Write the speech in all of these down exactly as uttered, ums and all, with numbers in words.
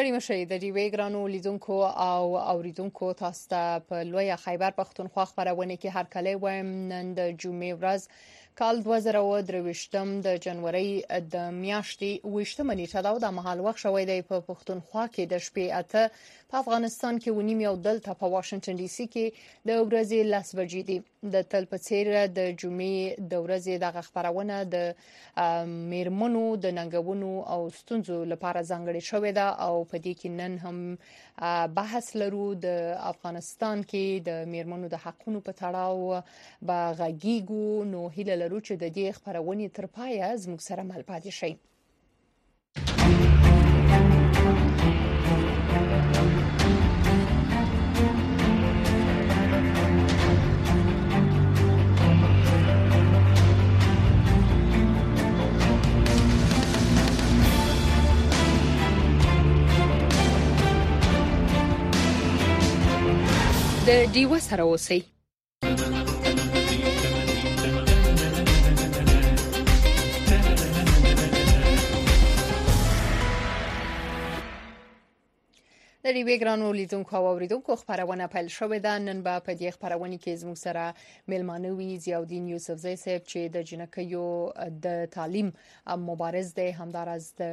ستړي مشئ د ډیوې ګرانو لیدونکو او اوریدونکو تاسو ته په لویه خیبر پښتونخوا خبرونه کې هر کله وایم نن د جمعې ورځ کال دوه زره او درویشتم د جنوري د میاشتې ویشتمه نیټه دا د مهال وخت شوې دی په پښتونخوا کې د شپې اته په افغانستان کې ونیم یو دلته په واشنگټن ډي سي کې د ورځې لس بجې دي د تل په څیر د جمعې د ورځې د خبرونه د میرمنو د ننګونو او ستونزو لپاره ځانګړې شوې ده او په دې کې نن هم بحث لرو د افغانستان کې د میرمنو د حقونو په تړاو به غږیږو نو هیله لرو چې د دې خبرونه تر پایه زموږ سره مل پاتې شي. د ډیوه سره اوسئ. د ډیوې ګرانو لیدونکو او اوریدونکو خبرونه پیل شوې ده. نن به په دې خبرونه کې زموږ سره میلمانه وي ضیاءالدین یوسفزی صاحب چې د جنکیو د تعلیم مبارز دی، همدارس د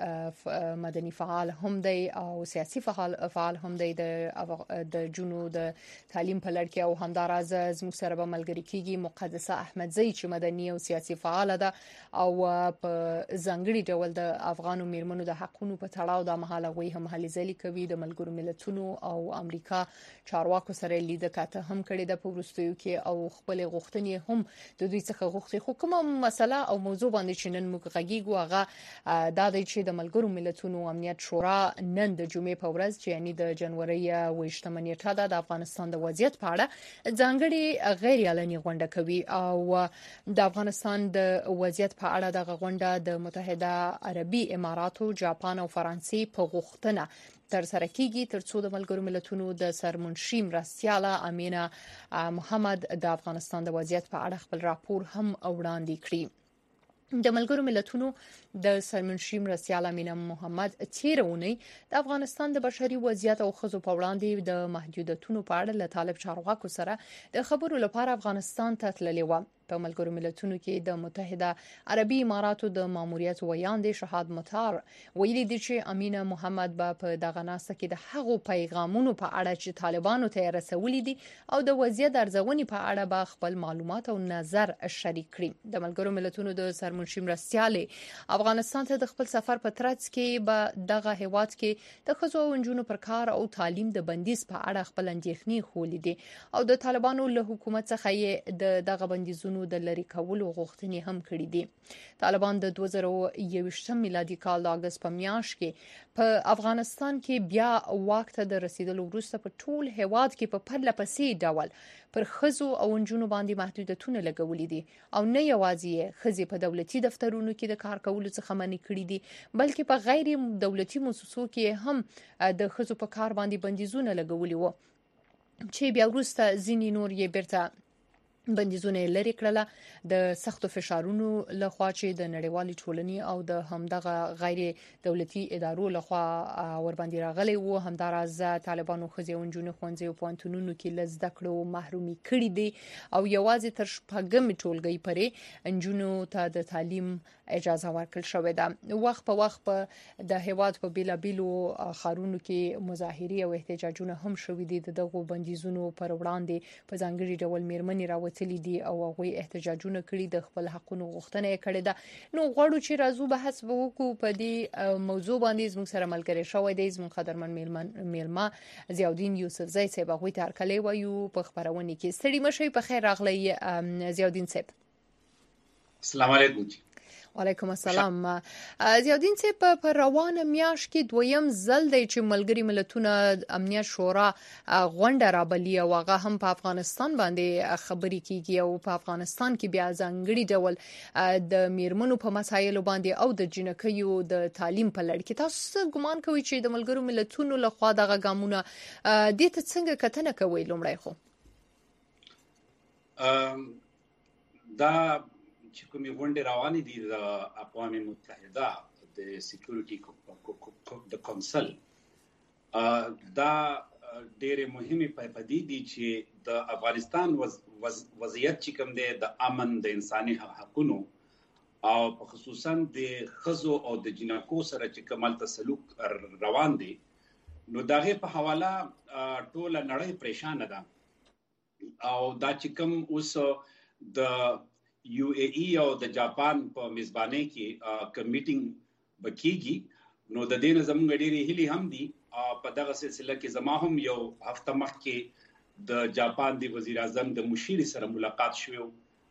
مدني فعال هم دی او سیاسي فعال فعال هم دی د د جنو د تعلیم په لړ کې او همدارس زموږ سره به ملګری کیږي مقدسه احمدزی چې مدني او سیاسي فعال ده او په ځانګړي ډول د افغان میرمنو د حقونو په تړاو د مهاله وی هم هلي ځلې کوي. د ملګرو ملتونو او امریکا چارواکو سره لیدل کاته هم کړي د پورستیو کې او خپل غوښتنې هم د دوی څخه غوښتي. خو کومه مسله او موضوع باندې چې نن موږ غږیږو هغه دا دی چې د ملګرو ملتونو امنیت شورا نن د جمعې په ورځ چې یعنی د جنوري ویشتمه نیټه ده د افغانستان د وضعیت په اړه ځانګړي غیر اعلاني غونډه کوي او د افغانستان د وضعیت په اړه د غونډه د متحده عربي اماراتو، جاپان او فرانسې په غوښتنه تر سره کیږي ترڅو د ملګرو ملتونو د سرمنشي مرستیاله امینه محمد د افغانستان د وضعیت په اړه خپل راپور هم وړاندې کړي. د ملګرو ملتونو د سرمنشي مرستیال امینه محمد تیرونی د افغانستان د بشري وضعیت او خزو په وړاندې د محدودیتونو په اړه له طالب چارواکو سره د خبرو لپاره افغانستان ته تللی و. په ملګرو ملتونو کې د متحده عربي اماراتو د ماموریت ویاندې شهاد مطار ویلي دي چې امینه محمد به په دغه ناسته کې د هغو پیغامونو په اړه چې طالبانو ته رسولي دي او د وضعیت ارزونې په اړه به خپل معلومات او نظر شریک کړي. د ملګرو ملتونو د سرمنشي مرستیالې افغانستان ته د خپل سفر په ترڅ کې به دغه هیواد کې د ښځو او نجونو پر کار او تعلیم د بندیز په اړه خپل اندېښنې خولې دي او د طالبانو له حکومت څخه د دغه بندیزونو د لری کولو غوښتنې هم کړې دي. طالبان د دوه زره یوویشتم میلادي کال د اگست په میاشت کې په افغانستان کې بیا واک ته د رسیدلو وروسته په ټول هیواد کې په پرله پسې ډول پر ښځو او نجونو باندې محدودیتونه لګولې دي او نه یوازې ښځې په دولتي دفترونو کې د کار کولو څخه منع کړي دي بلکې په غیر دولتي مؤسسو کې هم د ښځو په کار باندې بندیزونه لګولي وو چې بیا وروسته ځینې نور یې بیرته بندیزونه لري کړل د سختو فشارونو لخوا چې د نړیوالې ټولنې او د همدغه غیر دولتي ادارو لخوا ور باندې راغلي وو. همدارز طالبانو خزي او نجونې خوندې او پوهنتونونو کې لزده کړو محرومي کړي دي او یوازې تر شپږم ټولګي پرې نجونو ته د تعلیم اجازه ورکړل شوې ده. وخت په وخت په د هیواد په بیلابیلو خارونو کې مظاهرې او احتجاجونه هم شوې دي دغه بندیزونو پر وړاندې په ځانګړي ډول میرمنې راوتلي دي او هغه احتجاجونه کړي د خپل حقونو غوښتنه کړې ده. نو غواړو چې راځو بحث وکړو په دې موضوع باندې زموږ سره ملګری شوی دی زموږ قدرمن میلمه ضیاءالدین یوسفزی صاحب هغه ته هرکلی وایو په خبرونه کې. ستړي مشئ په خیر راغلی ضیاءالدین صاحب. السلام علیکم. وعلیکم السلام. ضیاءالدین صاحب په روانه میاشت کې دویم ځل دی چې ملګري ملتونه امنیت شورا غونډه رابلي او هغه هم په افغانستان باندې خبرې کیږي او په افغانستان کې بیا ځانګړي ډول د میرمنو په مسایلو باندې او د جنکیو د تعلیم په لړ کې. تاسو ګمان کوئ چې د ملګرو ملتونو لخوا دغه ګامونه دې ته څنګه کتنه کوي؟ لومړی خو دا چې کومې غونډې روانې دي د اقوام متحده د سکیورټي د کونسل دا ډېرې مهمه پدې دي چې د افغانستان وضعیت چې کوم دی د امن د انساني حقوقو او په خصوصا د خزو او د جنکو سره چې کومل تسلوک روان دي نو دغه په حواله ټوله نړۍ پریشان ده او دا چې کوم اوس د یو ای ای او د جاپان په میزبانۍ کې کوم میټینګ بکیږي نو د دې زموږ ډېری هلي هم دي په دغه سلسله کې زما هم یو هفته مخکې د جاپان د وزیر اعظم د مشیر سره ملاقات شوه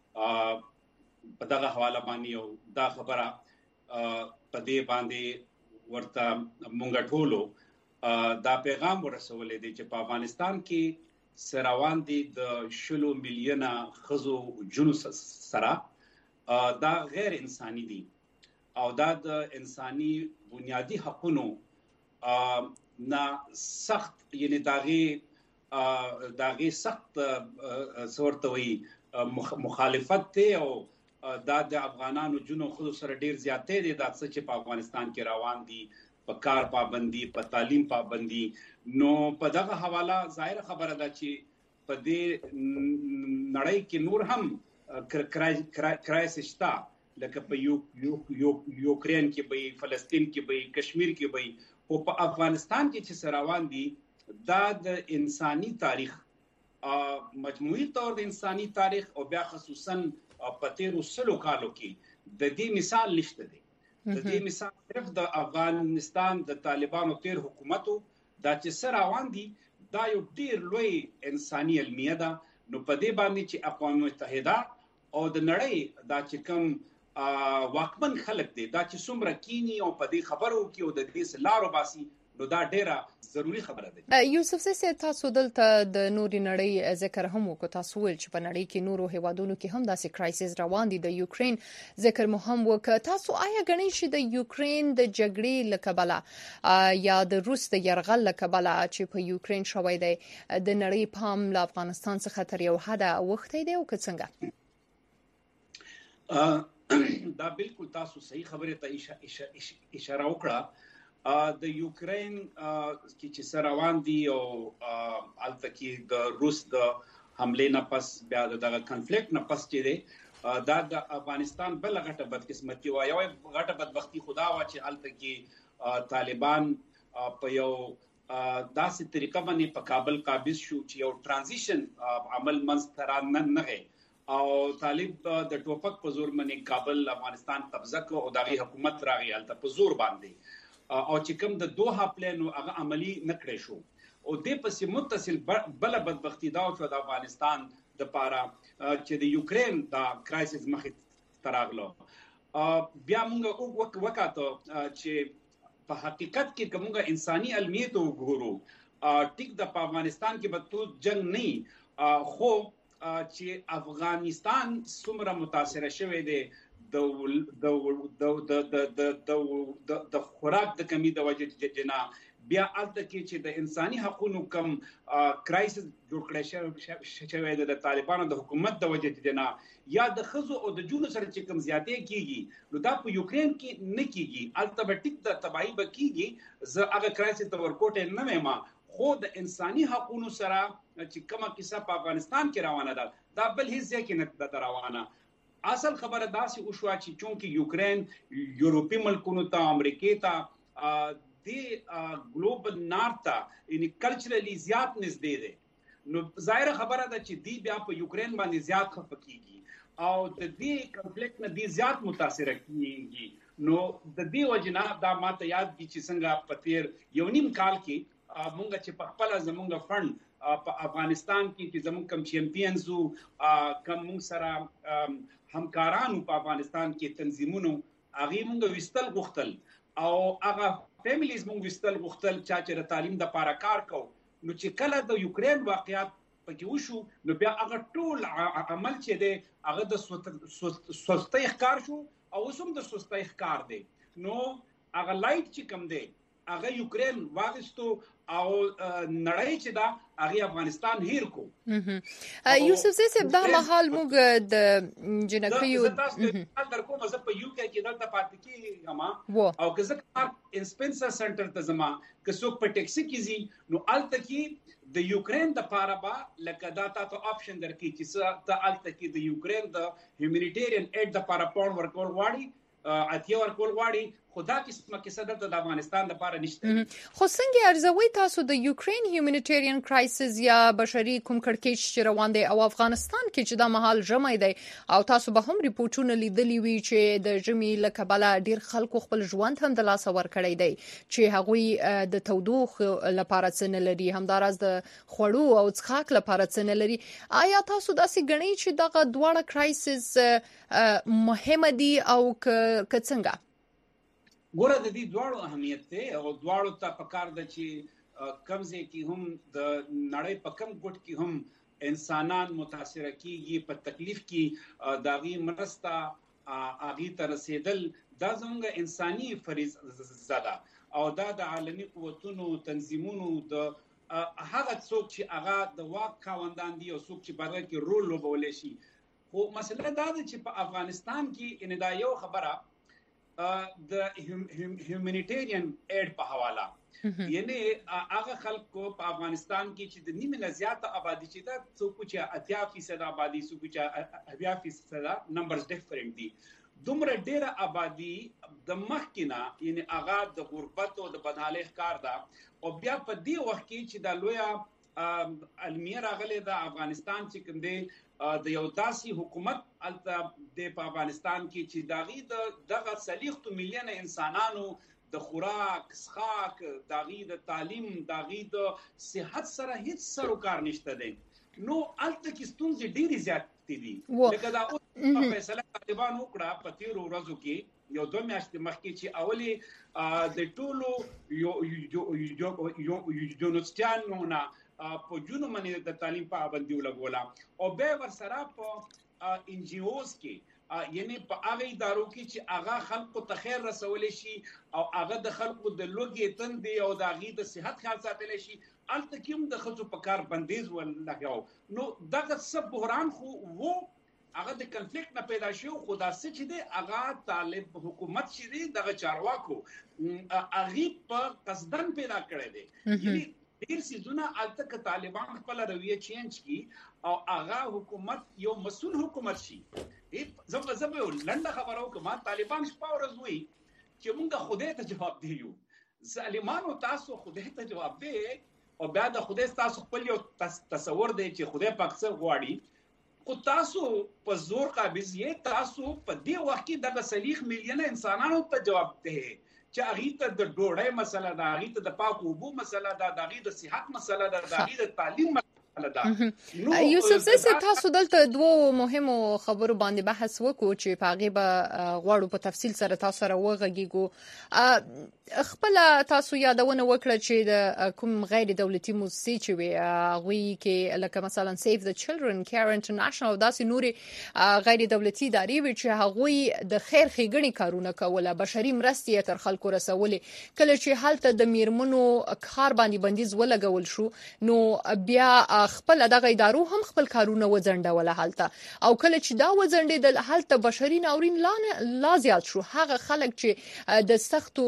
په دغه حواله باندې یو دا خبره په دې باندې ورته مونږ ټولو دا پیغام ورسولې دي چې په افغانستان کې سروان دي د شلو میلیونه خزو جنو سره دا غیر انساني دي او دا د انساني بنیادی حقوقو نه سخت یعنی داغي داغي سخت صورتوي مخالفت ته او دا د افغانانو جنو خزو سره ډیر زیاتې دي دا چې په افغانستان کې روان دي په کار پابندي په تعلیم پابندي نو په دغه حواله ظاهر خبره ده چې په دې نړۍ کې نور هم کرایسس شته لکه په یو یو یوکرين کې به فلسطین کې به کشمیر کې به او په افغانستان کې چې روان دي دا د انساني تاریخ مجموعي طور د انساني تاریخ او بیا خصوصا په تیرو سلو کالو کې د دې مثال نشته دی د دې مثال صرف د افغانستان د طالبانو تیر حکومتو دا چې سره روان دي دا یو ډیر لوی انساني علمیه ده نو په دې باندې چې اقوام متحده او د نړۍ دا چې کوم واکمن خلک دي دا چې څومره کینی او په دې خبرو کې او د دې لارو باسي نو دا ډیره ضروری خبره ده. یوسف زي تاسو دلته د نوري نړۍ ذکر هم وکړ تاسو ول چې په نړۍ کې نورو هیوادونو کې هم داسې کرایسس روان دي د یوکرين ذکر مهم وکړ تاسو آیا غنئ چې د یوکرين د جګړې لکبله یا د روس د يرغل لکبله چې په یوکرين شوې ده د نړۍ پام له افغانستان څخه تر یو حد وخت دی او څنګه دا بالکل تاسو صحیح خبره ته اشاره وکړه د یوکرين کې چې سره روان دي او البته کې د روس د حمله نه پس بیا دغه کنفلیکټ نه پس چې دی دا د افغانستان بل غټه بدقسمتي وایي او غټه بدبختی خدا وا چې البته کې طالبان په یو داسې طریقه باندې په کابل قابض شو چې یو ترانزیشن عمل منځ نه نغی او طالب د ټوپک په زور باندې کابل افغانستان قبضه کړ او دغه حکومت راغی البته په زور باندې او چې کوم د دوه پلان هغه عملی نکړې شو او د پسې متصل بل بدبختی دا او د افغانستان د پاره چې د یوکرين دا کرایسس مخې تراغلو بیا موږ وکړو چې په حقیقت کې کومه انساني علمیت وګورو ټیک د افغانستان کې به تو جنگ نه خو چې افغانستان څومره متاثر شوی دی د د د د د د خوراک د کمی د وجې جنا بیا الته کې چې د انساني حقوقو کم کرایسس جوړ کړی شوی د طالبانو د حکومت د وجې جنا یا د خزو او د جونو سره چې کم زیاتې کیږي نو دا په یوکرين کې نه کیږي الته به ټیک د تباہی به کیږي زه هغه کرایسس د ورکوټ نه مېما خو د انساني حقوقو سره چې کومه کیسه په افغانستان کې روانه ده دا بل هیڅ ځای کې نه روانه اصل خبره داسې وشو چې چونکه یوکرين یورپی ملکونو ته امریکا ته د ګلوبل نارث ته ان کلچرلی زیات نږدې دي نو ظاهر خبره ده چې دی بیا په یوکرين باندې زیات خفقيږي او د دې کنفلیکټ نه دی زیات متاثر کیږي نو د دې وجنه دا ماته یاد دي چې څنګه په تیر یو نیم کال کې مونږ چې په خپل زمونږ فند په افغانستان کې چې زمونږ کم چیمپیونزو کم مونږ سره همکارانو په افغانستان کې تنظیمونو هغه مونږ وستل غختل او هغه فیملیز مونږ وستل غختل چې د تعلیم د پاره کار کو نو چې کله د یوکرين واقعیت پکې وشو نو بیا هغه ټول عمل چې دی هغه د سوستۍ ښکار شو او اوسم د سوستۍ ښکار دی نو هغه لایټ چې کم دی هغه یوکرين واغستو او نړۍ چې دا هغه افغانستان هیر کو. یوسف زی صاحب دا مهال موږ د جنکیو در کوم زه په یو کې کې دلته پاتې کیږم او که زه کار انسپنسر سنټر ته زما که څوک په ټیکسي کې زی نو الته کې د یوکرين د پاره با لکه دا تاسو آپشن درکې چې ته الته کې د یوکرين د هیومانیټیرین ایډ د پاره پاون ورکول غواړي اتیا ورکول غواړي خدا قسمه کې صدر د افغانستان لپاره نشته. خو څنګه ارزوي تاسو د یوکرين هیومانیټیرین کرایسس یا بشري کوم کړکېچ چې روان دی او افغانستان کې چې دا مهال جمع دی او تاسو به هم ریپورتونه لیدلی وی چې د جمی لکبله ډیر خلکو خپل ژوند هم د لاس ور کړی دی چې هغوی د تودوخ لپاره څنګه لري همدارس د خوړو او څښاک لپاره څنګه لري. آیا تاسو داسې غنئ چې دغه دواړه کرایسس مهمه دي او که څنګه؟ ګوره د دې دواړو اهمیت ته او دواړو ته پکار د چې کمزې کې هم د نړۍ په کم ګټ کې هم انسانان متاثر کیږي په تکلیف کې داغي مرسته اغي تر رسیدل دا زموږ انساني فریضه زده او دا د عالمي قوتونو تنظیمونو د هغه څوک چې هغه د واک خاوندان دي او څوک چې برګه کې رول لوبول شي. خو مسله دا ده چې په افغانستان کې ان دا یو خبره د هیومانیټیرین ایډ په حواله یعنی هغه خلکو په افغانستان کې چې د نیمه نه زیاته آبادی چې دا څوک چې اتیا فیصد آبادی څوک چې اویا فیصد نمبرز ډیفرنٹ دي دومره ډیره آبادی د مخکینه یعنی هغه د غربت او د بدحالۍ ښکار ده او بیا په دې وخت کې چې د لویا علمیه راغله د افغانستان چې کوم دی د یو داسي حکومت الته د افغانستان کې چې داغي د دغه سلیخت ملیونه انسانانو د خوراک څښاک داغي د تعلیم داغي د صحت سره هیڅ سروکار نشته دی نو الته کې ستونزې ډېری زیاتې دي. لکه دا اوس فیصله طالبان وکړه په تیرو ورځو کې یو دوه میاشتې مخکې چې اولي د ټولو یونیورسيټیانو نه په جنو باندې د تعلیم په پابندي ولګولا او به ورسره په ان جی اوز کې یعنی په هغه ادارو کې چې هغه خلکو ته خیر رسول شي او هغه د خلکو د لوګي تندي او د هغه د صحت خیال ساتل شي الته کوم د خصو په کار بندیز ولګاو نو دغه سب بحران خو وو هغه د کنفلیکټ نه پیدا شو خدا څه چې دی هغه طالب حکومت چې دی دغه چارواکو هغه په قصدن پیدا کړی دی یعنی ډیر سيزونه الته ک طالبان خپل رویه چینج کی او هغه حکومت یو مسؤل حکومت شي. زما زما لنډه خبره وکم طالبان شپه ورځ وی چې مونږه خدای ته جواب دیو ظالمانو تاسو خدای ته جواب دی او بیا د خدای تاسو خپل یو تصور دی چې خدای پاک څه غواړي خو تاسو په زور قابض یې تاسو په دې وخت کې د سلیخ میلیونه انسانانو ته جواب دی چې هغه ته د ډوړې مسله ده هغه ته د پاکو اوبو مسله ده د هغه د صحت مسله ده د هغه د تعلیم مسله ده. یوسف زی صاحب تاسو دلته دوه مهمو خبرو باندې بحث وکړو چې په هغه به غواړو په تفصیل سره تاسو سره وغږیږو. خپل تاسو یادونه وکړه چې د کوم غیر دولتي موسسې چې وي هغه کې لکه مثلا سیف د چلډرن کیر انټرنیشنل داسې نوري غیر دولتي ادارې وي چې هغه د خیر ښېګڼې کارونه کوله بشري مرستې تر خلکو رسولې کله چې حالت د میرمنو کار باندې بندیز ولګول شو نو بیا خپل دغه ادارو هم خپل کارونه وځنډول حالت او کله چې دا وځنډېدل حالت بشري ناورین لا زیات شو هغه خلک چې د سختو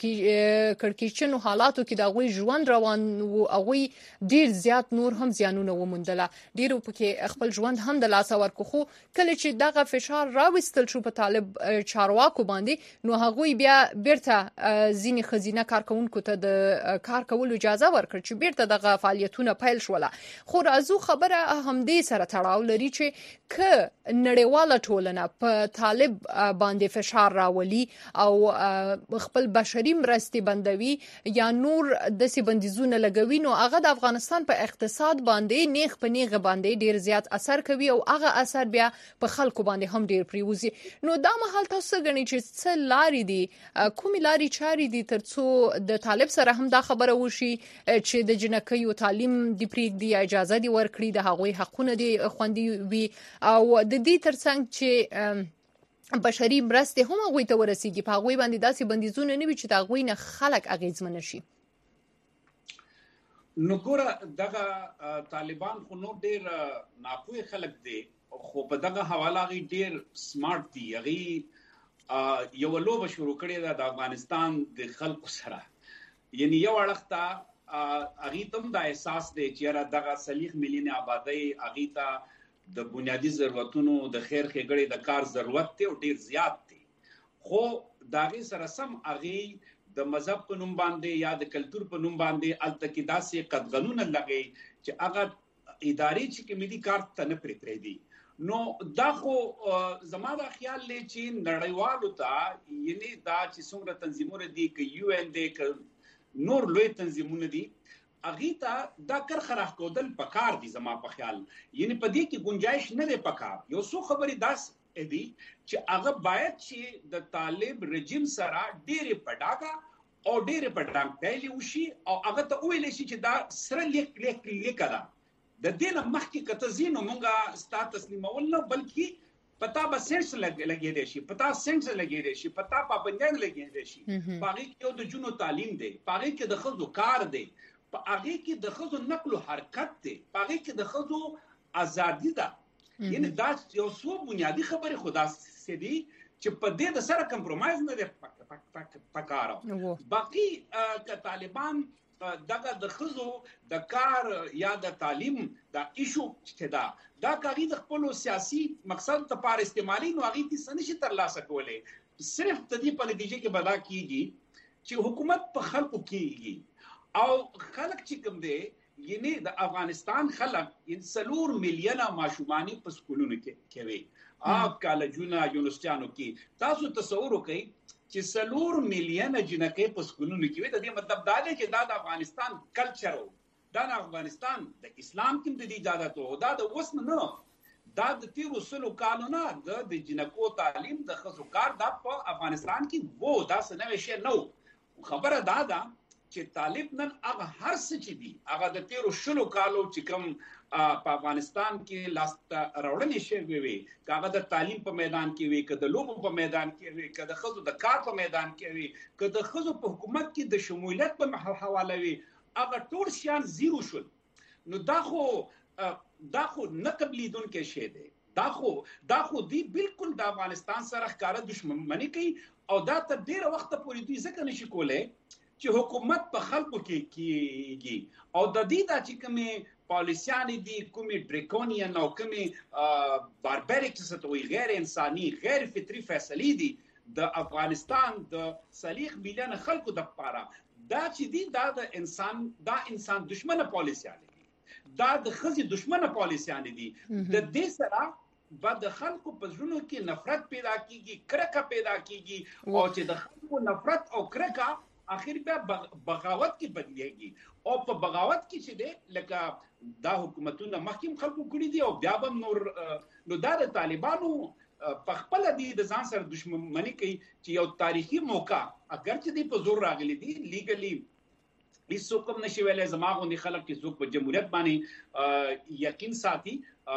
کړکېچنو حالاتو کې د غوي ژوند روان او هغه ډیر زیات نور هم زیانونه ومندله ډیرو پکې خپل ژوند هم د لاس ورکو خو کله چې دغه فشار راوستل شو په طالب چارواکو باندې نو هغه بیا بیرته ځینی خزینه کارکونکو ته د کار کولو اجازه ورکړ چې بیرته دغه فعالیتونه پیل شول. خو راځو خبره همدې سره تړاو لري چې ک نړیواله ټولنه په طالب باندې فشار راولي او خپل بشري مرستې بندوي یا نور د سي بندیزونه لګوي نو هغه د افغانستان په اقتصاد باندې نیغ په نیغ باندې ډیر زیات اثر کوي او هغه اثر بیا په خلکو باندې هم ډیر پریوزي. نو دا مهال تاسو غني چې څه لاري دي کومي لاري چاري دي ترڅو د طالب سره هم دا خبره وشي چې د جنکیو تعلیم دی پریک دی اجازه دی ورکړي د هغوی حقونه دي خوندي وي او د دې ترڅنګ چې بشري مرستې هم هغوی ته ورسیږي په هغوی باندې داسې بندیزونه نه وي چې د هغوی نه خلک اغیزمن شي. نو ګوره دغه طالبان خو نو ډیر ناپوهه خلک دي خو په دغه حواله غي ډیر سمارټ دي. هغه یو لوبه شروع کړې ده د افغانستان د خلکو سره، یعنی یو اړخته هغه تم د احساس دی چې دغه صلیح مليون آبادی هغه ته د بنیادی ضرورتونو د خیر ښېګړې د کار ضرورت دی او ډیر زیات دی، خو داغه سره سم هغه د مذهب په نوم باندې یا د کلچر په نوم باندې الته کې داسې قدغنونه لګي چې هغه ادارې چې کمیټي کار ته نه پرې پرې دي. نو دا خو زما دا خیال لې چې نړیوالو ته یعنی دا چې څومره تنظیمونه دي ک یو ان دي ک نور لوی تنظیمونه دي هغه ته دا کر خراخ کودل پکار دي. زما په خیال یعنی په دې کې گنجائش نه دی پکار. یو څو خبرې داس ادي چې هغه باید چې د طالب رژیم سره ډېر پډاګه او ډېر پډانګ پیلي وشي او هغه ته ویل شي چې دا سره لیک لیک لیکلا د دې نه مخکې کته زینو مونږه ستا تسلیمول نه بلکې پتا به سنس لګی دی شي پتا سنس لګی دی شي پتا پابندیان لګی دی شي. باغی کې د جنو تعلیم دی، باغی کې د خزو کار دی، باغی کې د خزو نقل او حرکت دی، باغی کې د خزو ازادي ده. یعنی دا یو څو بنیادی خبرې خدا سدي چې په دې د سره کمپرمایز نه دی پکاره. باقي ک طالبان دغه د خزو د کار یا د تعلیم دا ایشو چې دا دا کاغی د خپل سیاسي مقصد لپاره استعمالي نو هغه دې سنشي تر لاسه کولې صرف د دې په نتیجه کې بدا کیږي چې حکومت په خلکو کیږي او خلک چې کوم دی یعنی د افغانستان خلک ان سلور میلیونه ماشومانی په سکولونو کې کوي اپ کالجونه یونیورسيټانو کې. تاسو تصور وکړئ چې سلور میلیونه جنکې په سکولونو کې وي. د دې مطلب دا دی چې دا د افغانستان کلچر او دا د افغانستان د اسلام کې د اجازه او دا د وسن نه دا د تیر وسلو قانونا د جنکو تعلیم د خصو کار د په افغانستان کې وو دا څه نوې شی نو. خبره دا ده چې طالب نن هغه هر څه چې دي هغه د تیرو شلو کالو چې کوم په افغانستان کې لاسته راوړنې شوې وي، هغه د تعلیم په میدان کې وي، که د لوبو په میدان کې وي، که د ښځو د کار په میدان کې وي، که د ښځو په حکومت کې د شمولیت په حواله وي، هغه ټول شیان زیرو شول. نو دا خو دا خو نه قبلیدونکی شی دی. دا خو دا خو دی بالکل د افغانستان سره ښکاره دشمني کوي او دا تر ډیره وخته پورې دوی ځکه نشي کولی چې حکومت په خلکو کې کیږي او د دې د چې کومې پالیسیانې دي کومې ډریکونین او کومې باربریکس ته وي غیر انساني غیر فطري فیصلې دي د افغانستان د صلیح مليون خلکو د لپاره دا چې دي دا د انسان دا انسان دشمنه پالیسیانې دي، دا د خزي دشمنه پالیسیانې دي. د دې سره بعد د خلکو په ژوند کې نفرت پیدا کیږي، کرکه پیدا کیږي او چې د خلکو نفرت او کرکه اخر بیا بغاوت کې بدلیږي او په بغاوت کې چې دی لکه دا حکومتونه مخکې خلکو کړی دي او بیا به نور نو دا د طالبانو په خپل دي د ځان سره دښمنی کوي چې یو تاریخي موقع اگر چې دی په زور راغلي دي لیګلی هیڅ کوم نشي ویلې زما غوندي خلک چې څوک په جمهوریت باندې یقین ساتي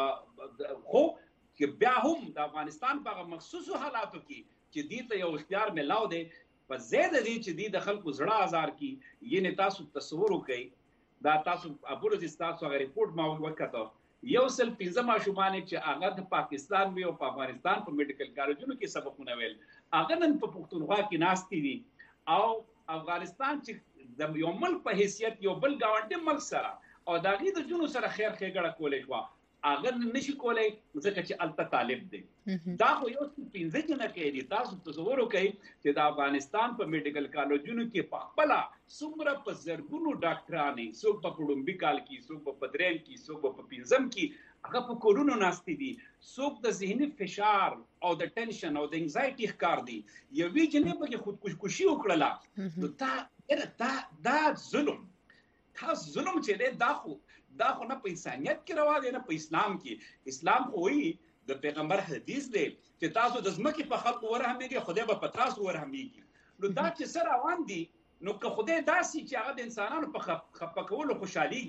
خو چې بیا هم د افغانستان په مخصوصو حالاتو کې چې دی ته یو اختیار ملاو دی په زیاده دي چې دی د خلکو زړه آزار کی. یعنی تاسو تصور وکړئ دا تاسو ابو رزق تاسو هغه ریپورت ما وکړه یو سل پنځه ماشومان چې هغه د پاکستان وی او په افغانستان په میډیکل کالجونو کې سبقونه ویل هغه نن په پښتونخوا کې ناشتي دي او افغانستان چې د یو ملک په حیثیت یو بل گاونډي ملک سره او دا غي د جنو سره خیر ښېګړه کولای شو اگر نشي کولای ځکه چې الته طالب دی. دا خو یو پنځه جنه کې دي. تاسو تصور وکړئ چې د افغانستان په میډیکل کالجونو کې په خپل څومره په زرګونو ډاکټرانې څوک په پړومبي کال کې څوک په درېم کې څوک په پنځم کې هغه په کورونو ناشتي دي، څوک د ذهني فشار او د ټینشن او د انزایټي ښکار دي. یوې جنې په خودکشي وکړله نو دا دا دا ظلم دا ظلم چې دی دا خو دا خو نه په انسانیت کې روا دی نه په اسلام کې. اسلام خو وایي د پیغمبر حدیث دی چې تاسو د ځمکې په خلکو ورحمېږئ خدای به په تاسو ورحمېږي. نو دا چې څه روان دي نو که خدای داسې چې هغه د انسانانو په خفه کولو خوشحالېږي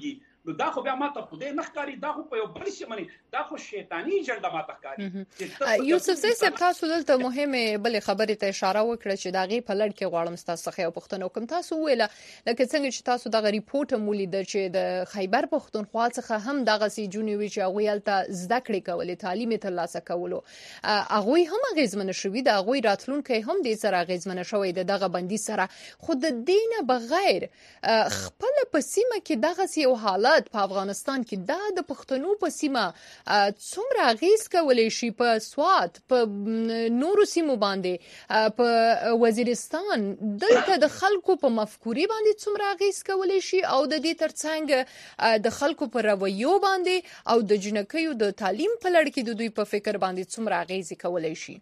نو دا خو بیا ماته خدای نه ښکاري، دا خو په یو بل شي مني، دا خو شیطانی اجنډا ماته ښکاري. یوسف زئی صاحب تاسو دلته مهمه بل خبره ته اشاره وکړه چې دا غي په لړ کې غواړم تاسو څخه یو پښتنو کوم تاسو ویله لکه څنګه چې تاسو د ریپورت مولید چې د خیبر پښتونخوا څخه هم دغه سي جونیوي چې هغه یلته زده کړې کولې تعلیم ترلاسه کولو هغه هم غیزمن شوی د هغه راتلونکي هم د سره غیزمن شوی دغه بندي سره خود د دینه بغیر خپل په سیمه کې دغه سي حالات په افغانستان کې دا د پښتنو په سیمه څومره غیز کولای شي په سواد په نورو سیمو باندې په وزیرستان دلته د خلکو په مفکوري باندې څومره غیز کولای شي او د دې ترڅنګ د خلکو په رویو باندې او د جنکیو د تعلیم په لړ کې د دوی په فکر باندې څومره غیز کولای شي.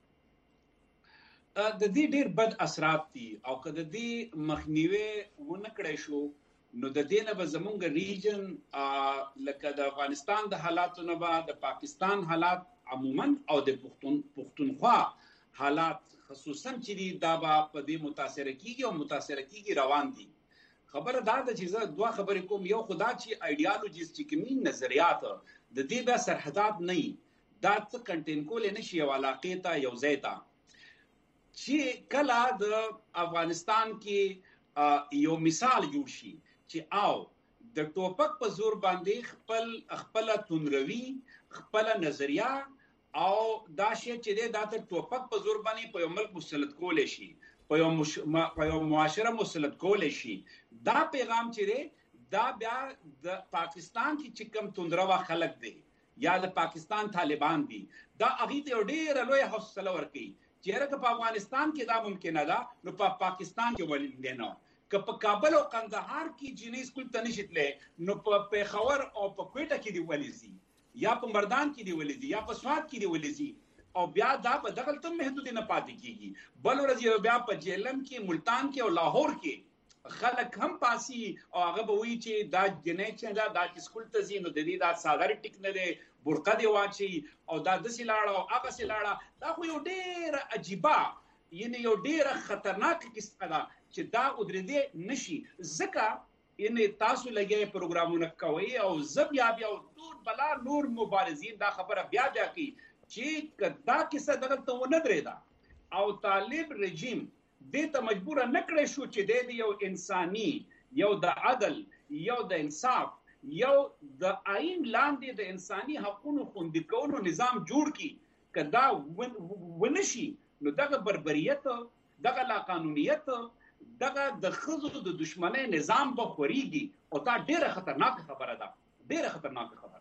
د دې ډیر بد اثرات دي او کله د دې مخنیوي ونه کړی شو نو د دې نه به زمونږ ریجن لکه د افغانستان د حالاتو نه به د پاکستان حالات عموما او د پښتون پښتونخوا حالات خصوصا چې دا به په دې متاثر کیږي او متاثر کیږي روان دي. خبره دا ده چې زه دوه خبرې کوم، یو خدا چې ایډیالوژیز چې کومین نظریات د دې به سرحدات نه دا څه کنټین کول نه شي او علاقې ته یو ځای ته چې کله د افغانستان کې یو مثال جوړ شي چې او د ټوپک په زور باندې خپل خپل تونروي خپل نظریه او دا شی چې د ټوپک په زور باندې په یو ملک مسلط کول شي په یو مش... په یو معاشره مسلط کول شي، دا پیغام چې دا بیا د پاکستان کې چې کوم توندروا خلک دي یا د پاکستان طالبان دي دا هغه ته ډېر لوی حوصله ورکړي چې هرڅه په افغانستان کې دا ممکنه ده نو په پاکستان کې ولې نه که په کابل او قندهار کې جنې سکول ته نشیتلې نو په پیښور او په کوټه کې دی ولېزي یا په مردان کې دی ولېزي یا په سوات کې دی ولېزي او بیا دا په دغه تم محدود نه پاتې کیږي. بل ورځ بیا په جیلم کې ملتان کې او لاهور کې خلک هم پاسي او هغه به وی چې دا جنې چې دا د سکول ته زینو د دې دا ساده ټیک نه دی برقه دی واچي او دا د سیلاړه او هغه سیلاړه دا خو یو ډېر عجیبه یعنی یو ډېر خطرناک کیسه ده چې دا ودرېدې نشي. ځکه یعنی تاسو لګي پروګرامونه کوي او زب یا بیا ټول بلا نور مبارزین دا خبره بیا بیا کوي چې کدا کیسه دغه ته ونه درېدا او طالب رژیم دې ته مجبور نه کړی شو چې د یو انساني یو د عدل یو د انصاف یو د آئین لاندې د انساني حقوقو خوندي کولو نظام جوړ کی کدا ونشي نو دغه بربریت دغه لا قانونیت دغه د خزو د دشمنی نظام به خوريږي او دا ډیره خطرناک خبره ده، ډیره خطرناک خبره.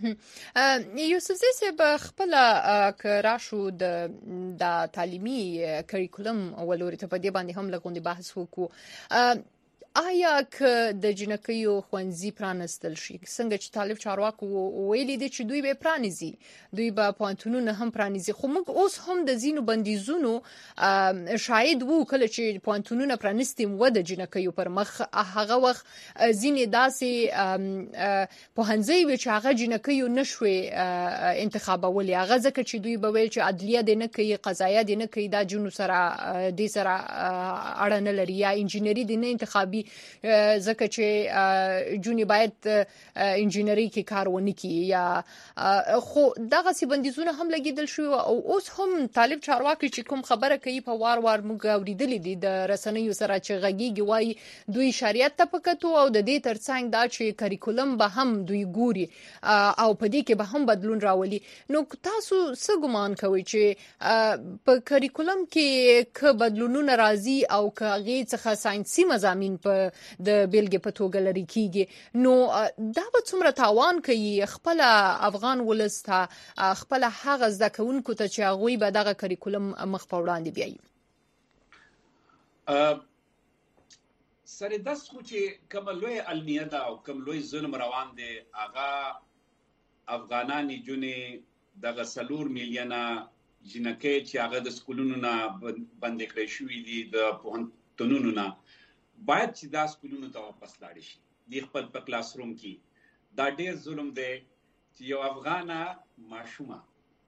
یوسف زئی صاحب خپل کراشو د د تعلیمي کریکولم ولوري ته په دې باندې هم لګوندي بحث وکړو. آیا که د جنکیو خوانزي پرانستل شي څنګه چې طالب چارواکو ویلي دي چې دوی به پرانیزي دوی به پوانتونونه هم پرانیزي خو موږ اوس هم د زینو بندیزونو شاهد وو کله چې پوانتونونه پرانستیم و د جنکیو پر مخ هغه وخت زینې داسې په هنځي و چې هغه جنکیو نشوي انتخابولي هغه ځکه چې دوی به ویل چې عدلیه دې نه کوي قضایه دې نه کوي دا جنو سره دې سره اړه نه لري یا انجینری دې نه انتخابي ځکه چې جونی باید انجینری کې کار ونه کړي یا خو دغه سی بندیزونه هم لګیدل شو او اوس هم طالب چارواکي چې کوم خبره کوي په وار وار موږ اوریدلې دي د رسنیو سره چې غږیږي وای دوی شریعت ته پکتو او د دې ترڅنګ دا چې کریکولم به هم دوی ګوري او په دې کې به هم بدلون راولي. نو تاسو څه ګمان کوئ چې په کریکولم کې ک بدلونونه راځي او ک غي څخه ساينسي مضامین په د بیلګې په توګه لري کیږي نو دا به څومره تاوان کوي خپل افغان ولستا خپل هغه ځکهونکو ته چې هغه به دغه کریکولم مخ په وړاندې بیاي. سره داس خو چې کوم لوی علمیه دا او کوم لوی ظلم روان دي هغه افغانانی جونې دغه سلور میلیونه جنکه چې هغه د سکولونو نه بندې کړې شوې دي د پوهنتونونو نه باید چې دا سکولونو ته واپس لاړ شي د خپل په کلاس روم کې دا ډېر ظلم دی چې یو افغانه ماشومه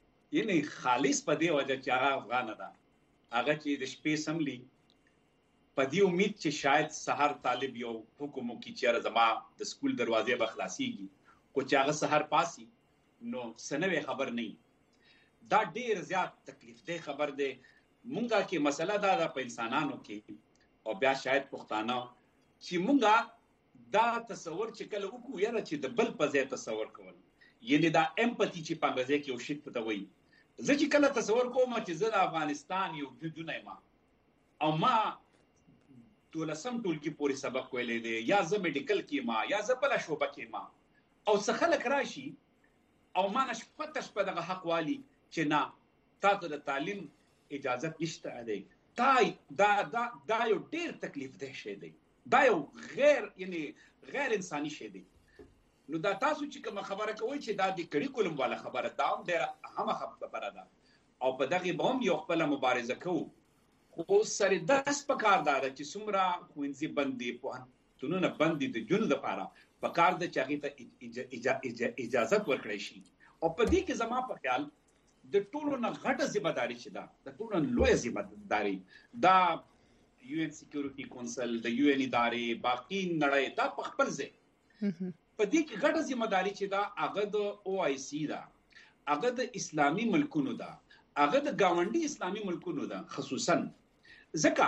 یعنی خالص په دې وجه چې هغه افغانه ده هغه چې د شپې سملی په دې امید چې شاید سحر طالب یو حکم وکړي چې زما د سکول دروازې به خلاصيږي خو چې هغه سحر پاسي نو سنوي خبر نه دا ډیر زیات تکلیف دی خبر دی مونږه کې مسله دا ده په انسانانو کې او بیا شاید پښتانه چې مونږه دا تصور چې کله وکړو یاره چې د بل په ځای تصور کول یعنی دا امپاتی چې په انګریزي کې او شیت پته وایي زه چې کله تصور کوم چې زه د افغانستان یو جدونه ما او ما دولسم ټولګي پورې سبق ویلې دي یا زه میډیکل کې ما یا زه بل شوبه کې ما او څه خلک راشي او ما نشپته شپه دغه حق والی چې نه تاسو د تعلیم اجازه نشته دی دا دا دا دا یو ډیر تکلیف ده شي دی دا یو غیر یعنی غیر انساني شي دی نو دا تاسو چې کوم خبره کوي چې دا د کریکولم والا خبره دا هم ډیره اهمه خبره ده او په دغه بوم یو خپل مبارزه کوو خو سره داس پکار دا چې څومره خوينځي بندي په تونونه بندي د جون لپاره پکار د چاغي ته اجازه ورکړی شي او په دې کې زما په خیال د ټولو نه غټه ځمېداري چې دا د ټولو لوی ځمېداري دا یو ان سکیورټي کونسل د یو ان ادارې باقی نړۍ دا په خپل ځای په دې کې غټه ځمېداري چې دا هغه د او آی سی دا هغه د اسلامي ملکونو دا هغه د گاونډي اسلامي ملکونو دا خصوصا ځکه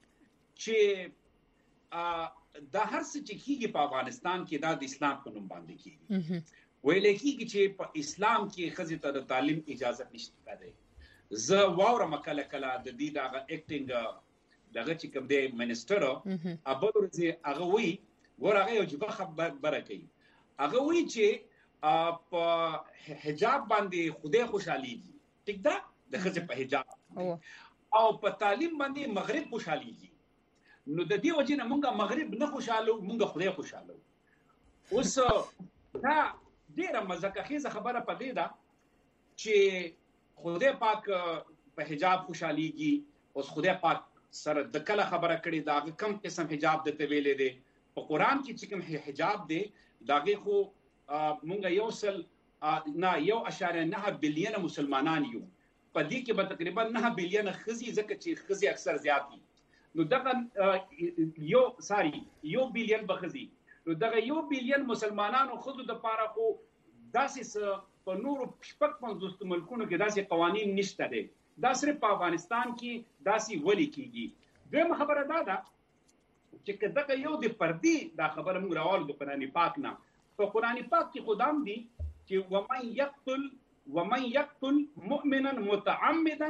چې دا هر څه چې کیږي په افغانستان کې دا د اسلام په نوم باندې کیږي ویل کیږي چې په اسلام کې خزي ته د تعلیم اجازه نشته ده زه واورم کله کله د دې دغه اکټینګ دغه چې کوم دی منسټر ابل ورځي هغه وی ورغه یو چې خبره کوي هغه وی چې په حجاب باندې خوده خوشاليږي ټیک ده د خزي په حجاب او په تعلیم باندې مغرب خوشاليږي نو د دې وجه نه مونږه مغرب نه خوشاله مونږه خدای خوشاله اوس دا ډیره مزه خیزه خبره پدې ده چې خدای پاک په حجاب خوشاليږي اوس خدای پاک سره د کله خبره کړي دا کم قسم حجاب د تویلې دي په قران کې چې کوم حجاب دی داغه خو مونږه یو سل نه یو اشاره نه بلین مسلمانان یو په دې کې به تقریبا نه بلین خزي ځکه چې خزي اکثر زیات دي نو دغه یو ساری یو بلین بخزي نو دغه یو بلین مسلمانانو خود د پاره خو داسې په نورو شپږ پنځوس ملکونو کې داسې قوانين نشته دي دا صرف په افغانستان کې داسې ولي کیږي دغه خبره دا ده چې دغه یو د پردي دا خبره موږ راوړو د قرآن پاک نه په قرآن پاک کې خدام دي چې ومن يقتل ومن يقتل مؤمنا متعمدا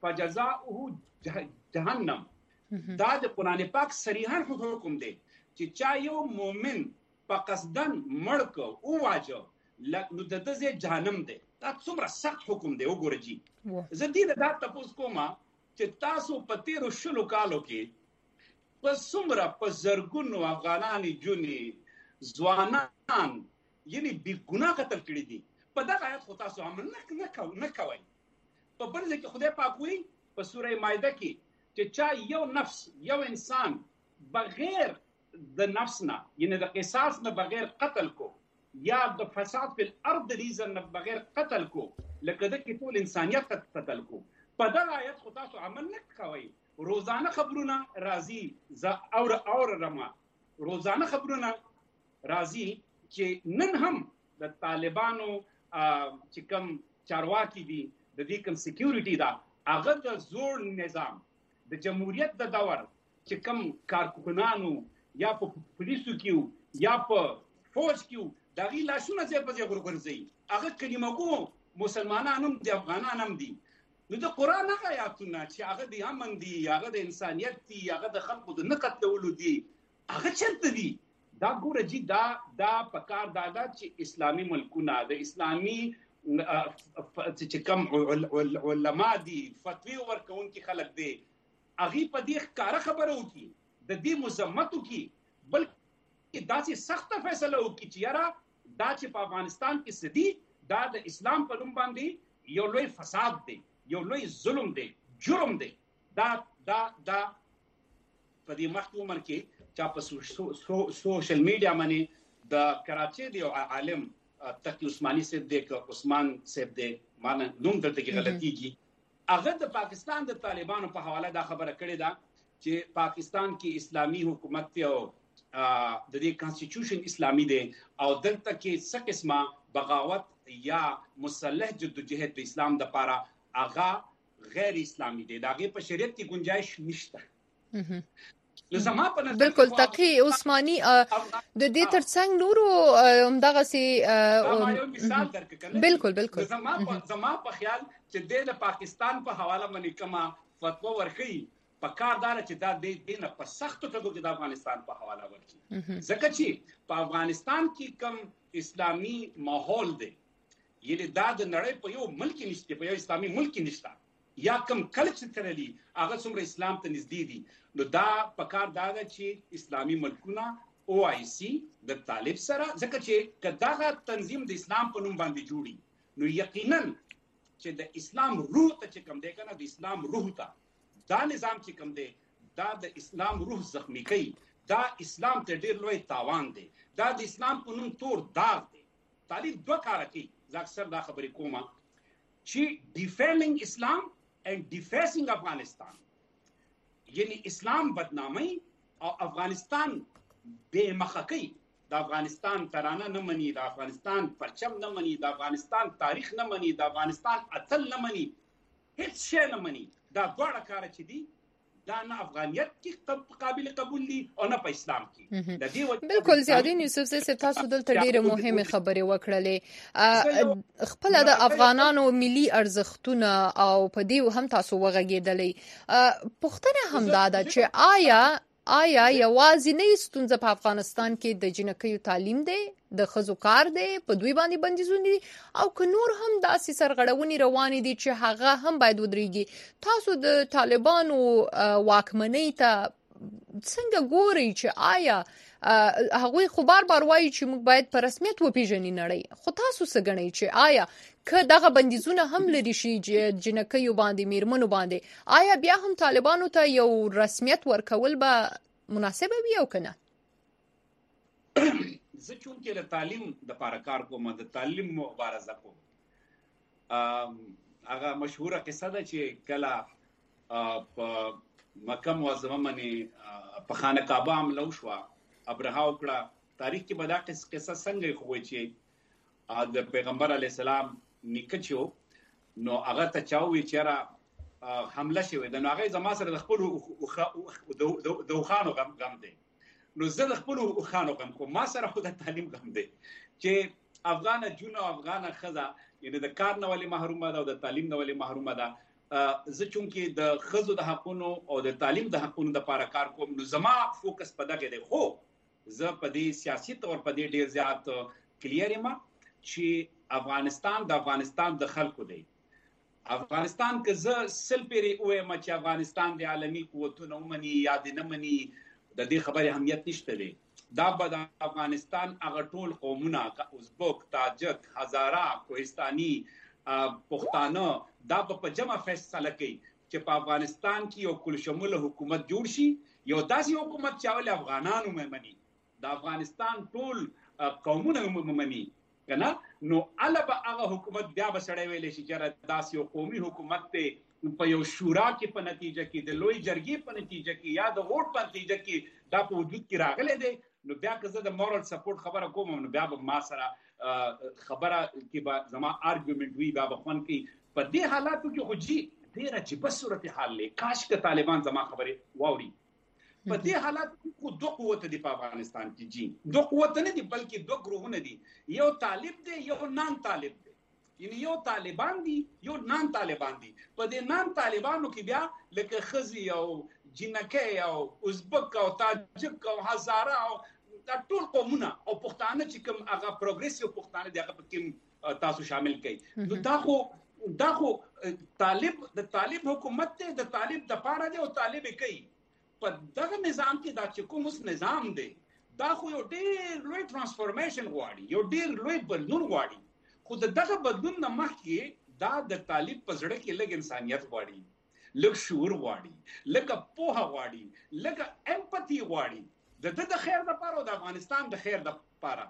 فجزاؤه جهنم دا د قرآن پاک صریحا حکم دی چې چا یو مؤمن په قصدن مړ کو او واجو نو د دې جهنم دی دا څومره سخت حکم دی وګورئ جی زه دې دا تاسو کوم چې تاسو په تیرو شلو کالو کې په څومره په زرګونو افغانانو جونی ځوانان یعنی بی ګناه قتل کړي دي په دغه آیت خو تاسو عمل نه نه نه کوي په بل ځکه خدای پاک وایي په سوره مائده کې چې چا یو نفس یو انسان بغیر د نفس نه یعنی د قصاص نه بغیر قتل کو یا د فساد په الارض ریزن نه بغیر قتل کو لکه د کې ټول انسانيت قتل کو په دغه آیت خو تاسو عمل نه کوي روزانه خبرونه راځي ز اور اور رما روزانه خبرونه راځي چې نن هم د طالبانو چې کوم چارواکي دي د دې کوم سکیورټي دا هغه د زور نظام د جمهوریت د دور چې کوم کارکونانو یا په پولیسو کې یا په فوج کې دا غي لاشونه ځای په ځای ورګرځي هغه کلمګو مسلمانانو د افغانانو دي نو د قران هغه آیاتونه چې هغه د امن دي هغه د انسانيت دي هغه د خلقو د نقتلولو دي هغه چرته دي دا ګوره جی دا دا پکار دادا چې اسلامي ملکونه د اسلامي چې کوم علما دي فتوی ورکون کې خلک دي اغي په دې ښکارا خبره وکي د دې مزمتو کې بلکې داسې سخت فیصله وکي چې یاره دا چې په افغانستان کې سدي دا د اسلام په نوم باندې یو لوی فساد دی یو لوی ظلم دی جرم دی دا دا دا په دې مخکې عمر کې چې په سوشل میډیا باندې د کراچي دی عالم تقی عثماني صاحب دی که عثمان صاحب دی مانه نوم دلته کې غلطيږي هغه د پاکستان د طالبانو په حواله دا خبره کړې ده چې پاکستان کې اسلامي حکومت ته او د دې کانسټیټیوشن اسلامي دی او دلته کې څه قسمه بغاوت یا مسلح جدوجہد د اسلام د لپاره هغه غیر اسلامي دی دا غي په شریعت کې گنجائش نشته. لزما په نظر بالکل تقی عثماني د دې ترڅنګ نورو همدغه سي مثال درکړم. بالکل بالکل زما په زما په خیال چې د پاکستان په حواله باندې کما فتوا ورکړي په کار دار چې دا د دینه په سختو ټکو کې د افغانستان په حواله ورکړي ځکه چې په افغانستان کې کم اسلامي ماحول دی یعنی دا د نړۍ په یو ملک نشته په یو اسلامي ملک نشته یا کم کلچر ترلی هغه څومره اسلام ته نږدې دي نو دا په کار دا چې اسلامي ملکونه او آی سی د طالب سره ځکه چې کداغه تنظیم د اسلام په نوم باندې جوړي نو یقینا چې د اسلام روح ته چې کم دی کنه د اسلام روح ته دا نظام چې کوم دی دا د اسلام روح زخمی کوي دا اسلام ته ډیر لوی تاوان دی دا د اسلام په نوم تور داغ دی. طالب دوه کار کوي زه اکثر دا خبرې کوم چې ډیفیمینګ اسلام and defacing افغانستان یعنی اسلام بدنامي او افغانستان بے مخه کوي د افغانستان ترانه نه مني د افغانستان پرچم نه مني د افغانستان تاریخ نه مني د افغانستان اتل نه مني هیڅ شی نه مني دا ډوړه کار چې دي دا نه افغانیت کې قابل قبول دي او نه په اسلام کې د دې بالکل زیادین یوسف زه تاسو دلته ډیره مهمه خبره وکړلې خپل د افغانانو ملي ارزښتونه او په دې هم تاسو وغږیدلې پښتنه هم دا ده چې آیا آیا یوازې نه ستونزه په افغانستان کې د جنکیو تعلیم دی د خزو کار دی په دوی باندې بندیزونه دي او که نور هم داسې سرغړونې روانې دي چې هغه هم باید ودرېږي تاسو د طالبانو واکمنۍ ته څنګه ګورئ چې آیا هغوی خو بار بار وایي چې موږ باید په رسمیت وپیژنو نړۍ خو تاسو څه ګڼئ چې آیا که دغه بندیزونه هم لري شي جنکیو باندې میرمنو باندې آیا بیا هم طالبانو ته یو رسمیت ورکول به مناسب وي او کنه؟ زه چون کې د تعلیم د لپاره کار کوم د تعلیم مبارزه کوم هغه مشهوره قصه ده چې کله په مکه معظمه باندې په خانه کعبه حمله وشوه ابرها وکړه تاریخ کې به دا قصه څنګه خوي چې د پیغمبر علی السلام نکچو نو هغه ته چاوي چیرې حمله شوه د هغه زما سره د خپل د خوانو غم غم دی نو زه د خپل خوانو غم کوم ما سره خو د تعلیم غم دی چې افغان جون او افغان خزا یعنی د کار نه ولې محرومه ده او د تعلیم نه ولې محرومه ده زه چون کې د خزو د حقونو او د تعلیم د حقونو د لپاره کار کوم نو زما فوکس په دغه دی خو زه په دې سیاسي تور په دې ډیر زیات کلیر یم چې افغانستان د افغانستان د خلکو دی افغانستان که زه سل پیری اوه ما چې افغانستان د عالمي قوتونو مني یا د نه مني د دې خبرې اهمیت نشته دی دا به د افغانستان هغه ټول قومونه ازبک تاجک هزاره کوهستاني پښتانه دا په جمع فیصله کوي چې په افغانستان کې یو کل شمول حکومت جوړ شي یو داسې حکومت چې اول افغانانو ممني د افغانستان ټول قومونه ممني کنه نو البا هغه حکومت بیا به سړی ویلې شي چې داسې یو قومي حکومت ته په یو شورا کې په نتیجه کې د لوی جرګې په نتیجه کې یا د ووټ په نتیجه کې دا په وجود کې راغلی دی نو بیا که زه د مورال سپورټ خبره کوم نو بیا به ما سره خبره کې به زما آرګومنټ وي بیا به خوند کوي په دې حالاتو کې خو جي ډېره عجیبه صورتحال دی کاش که طالبان زما خبرې واوري په دې حالات کې دوه قوت دي په افغانستان کې جی دوه قوت نه دي بلکې دوه ګروهونه دي یو طالب دی یو نان طالب دی یعنی یو طالبان دي یو نان طالبان دي په دې نان طالبانو کې بیا لکه خزي او جنکه او ازبک او تاجک او هزاره او ټول قومونه او پښتانه چې کوم هغه پروګریسیو پښتانه دغه پکې تاسو شامل کړئ نو دا خو دا خو طالب د طالب حکومت ته د طالب د پاره دی او طالب کوي په دغه نظام کې دا چې کوم اوس نظام دی دا خو یو ډېر لوی ترانسفورمیشن غواړي یو ډېر لوی بدلون غواړي خو دغه بدلون نه مخکې دا د طالب په زړه کې لږ انسانیت غواړي لږ شعور غواړي لږ پوهه غواړي لږ امپاتی غواړي د د خیر لپاره او د افغانستان د خیر لپاره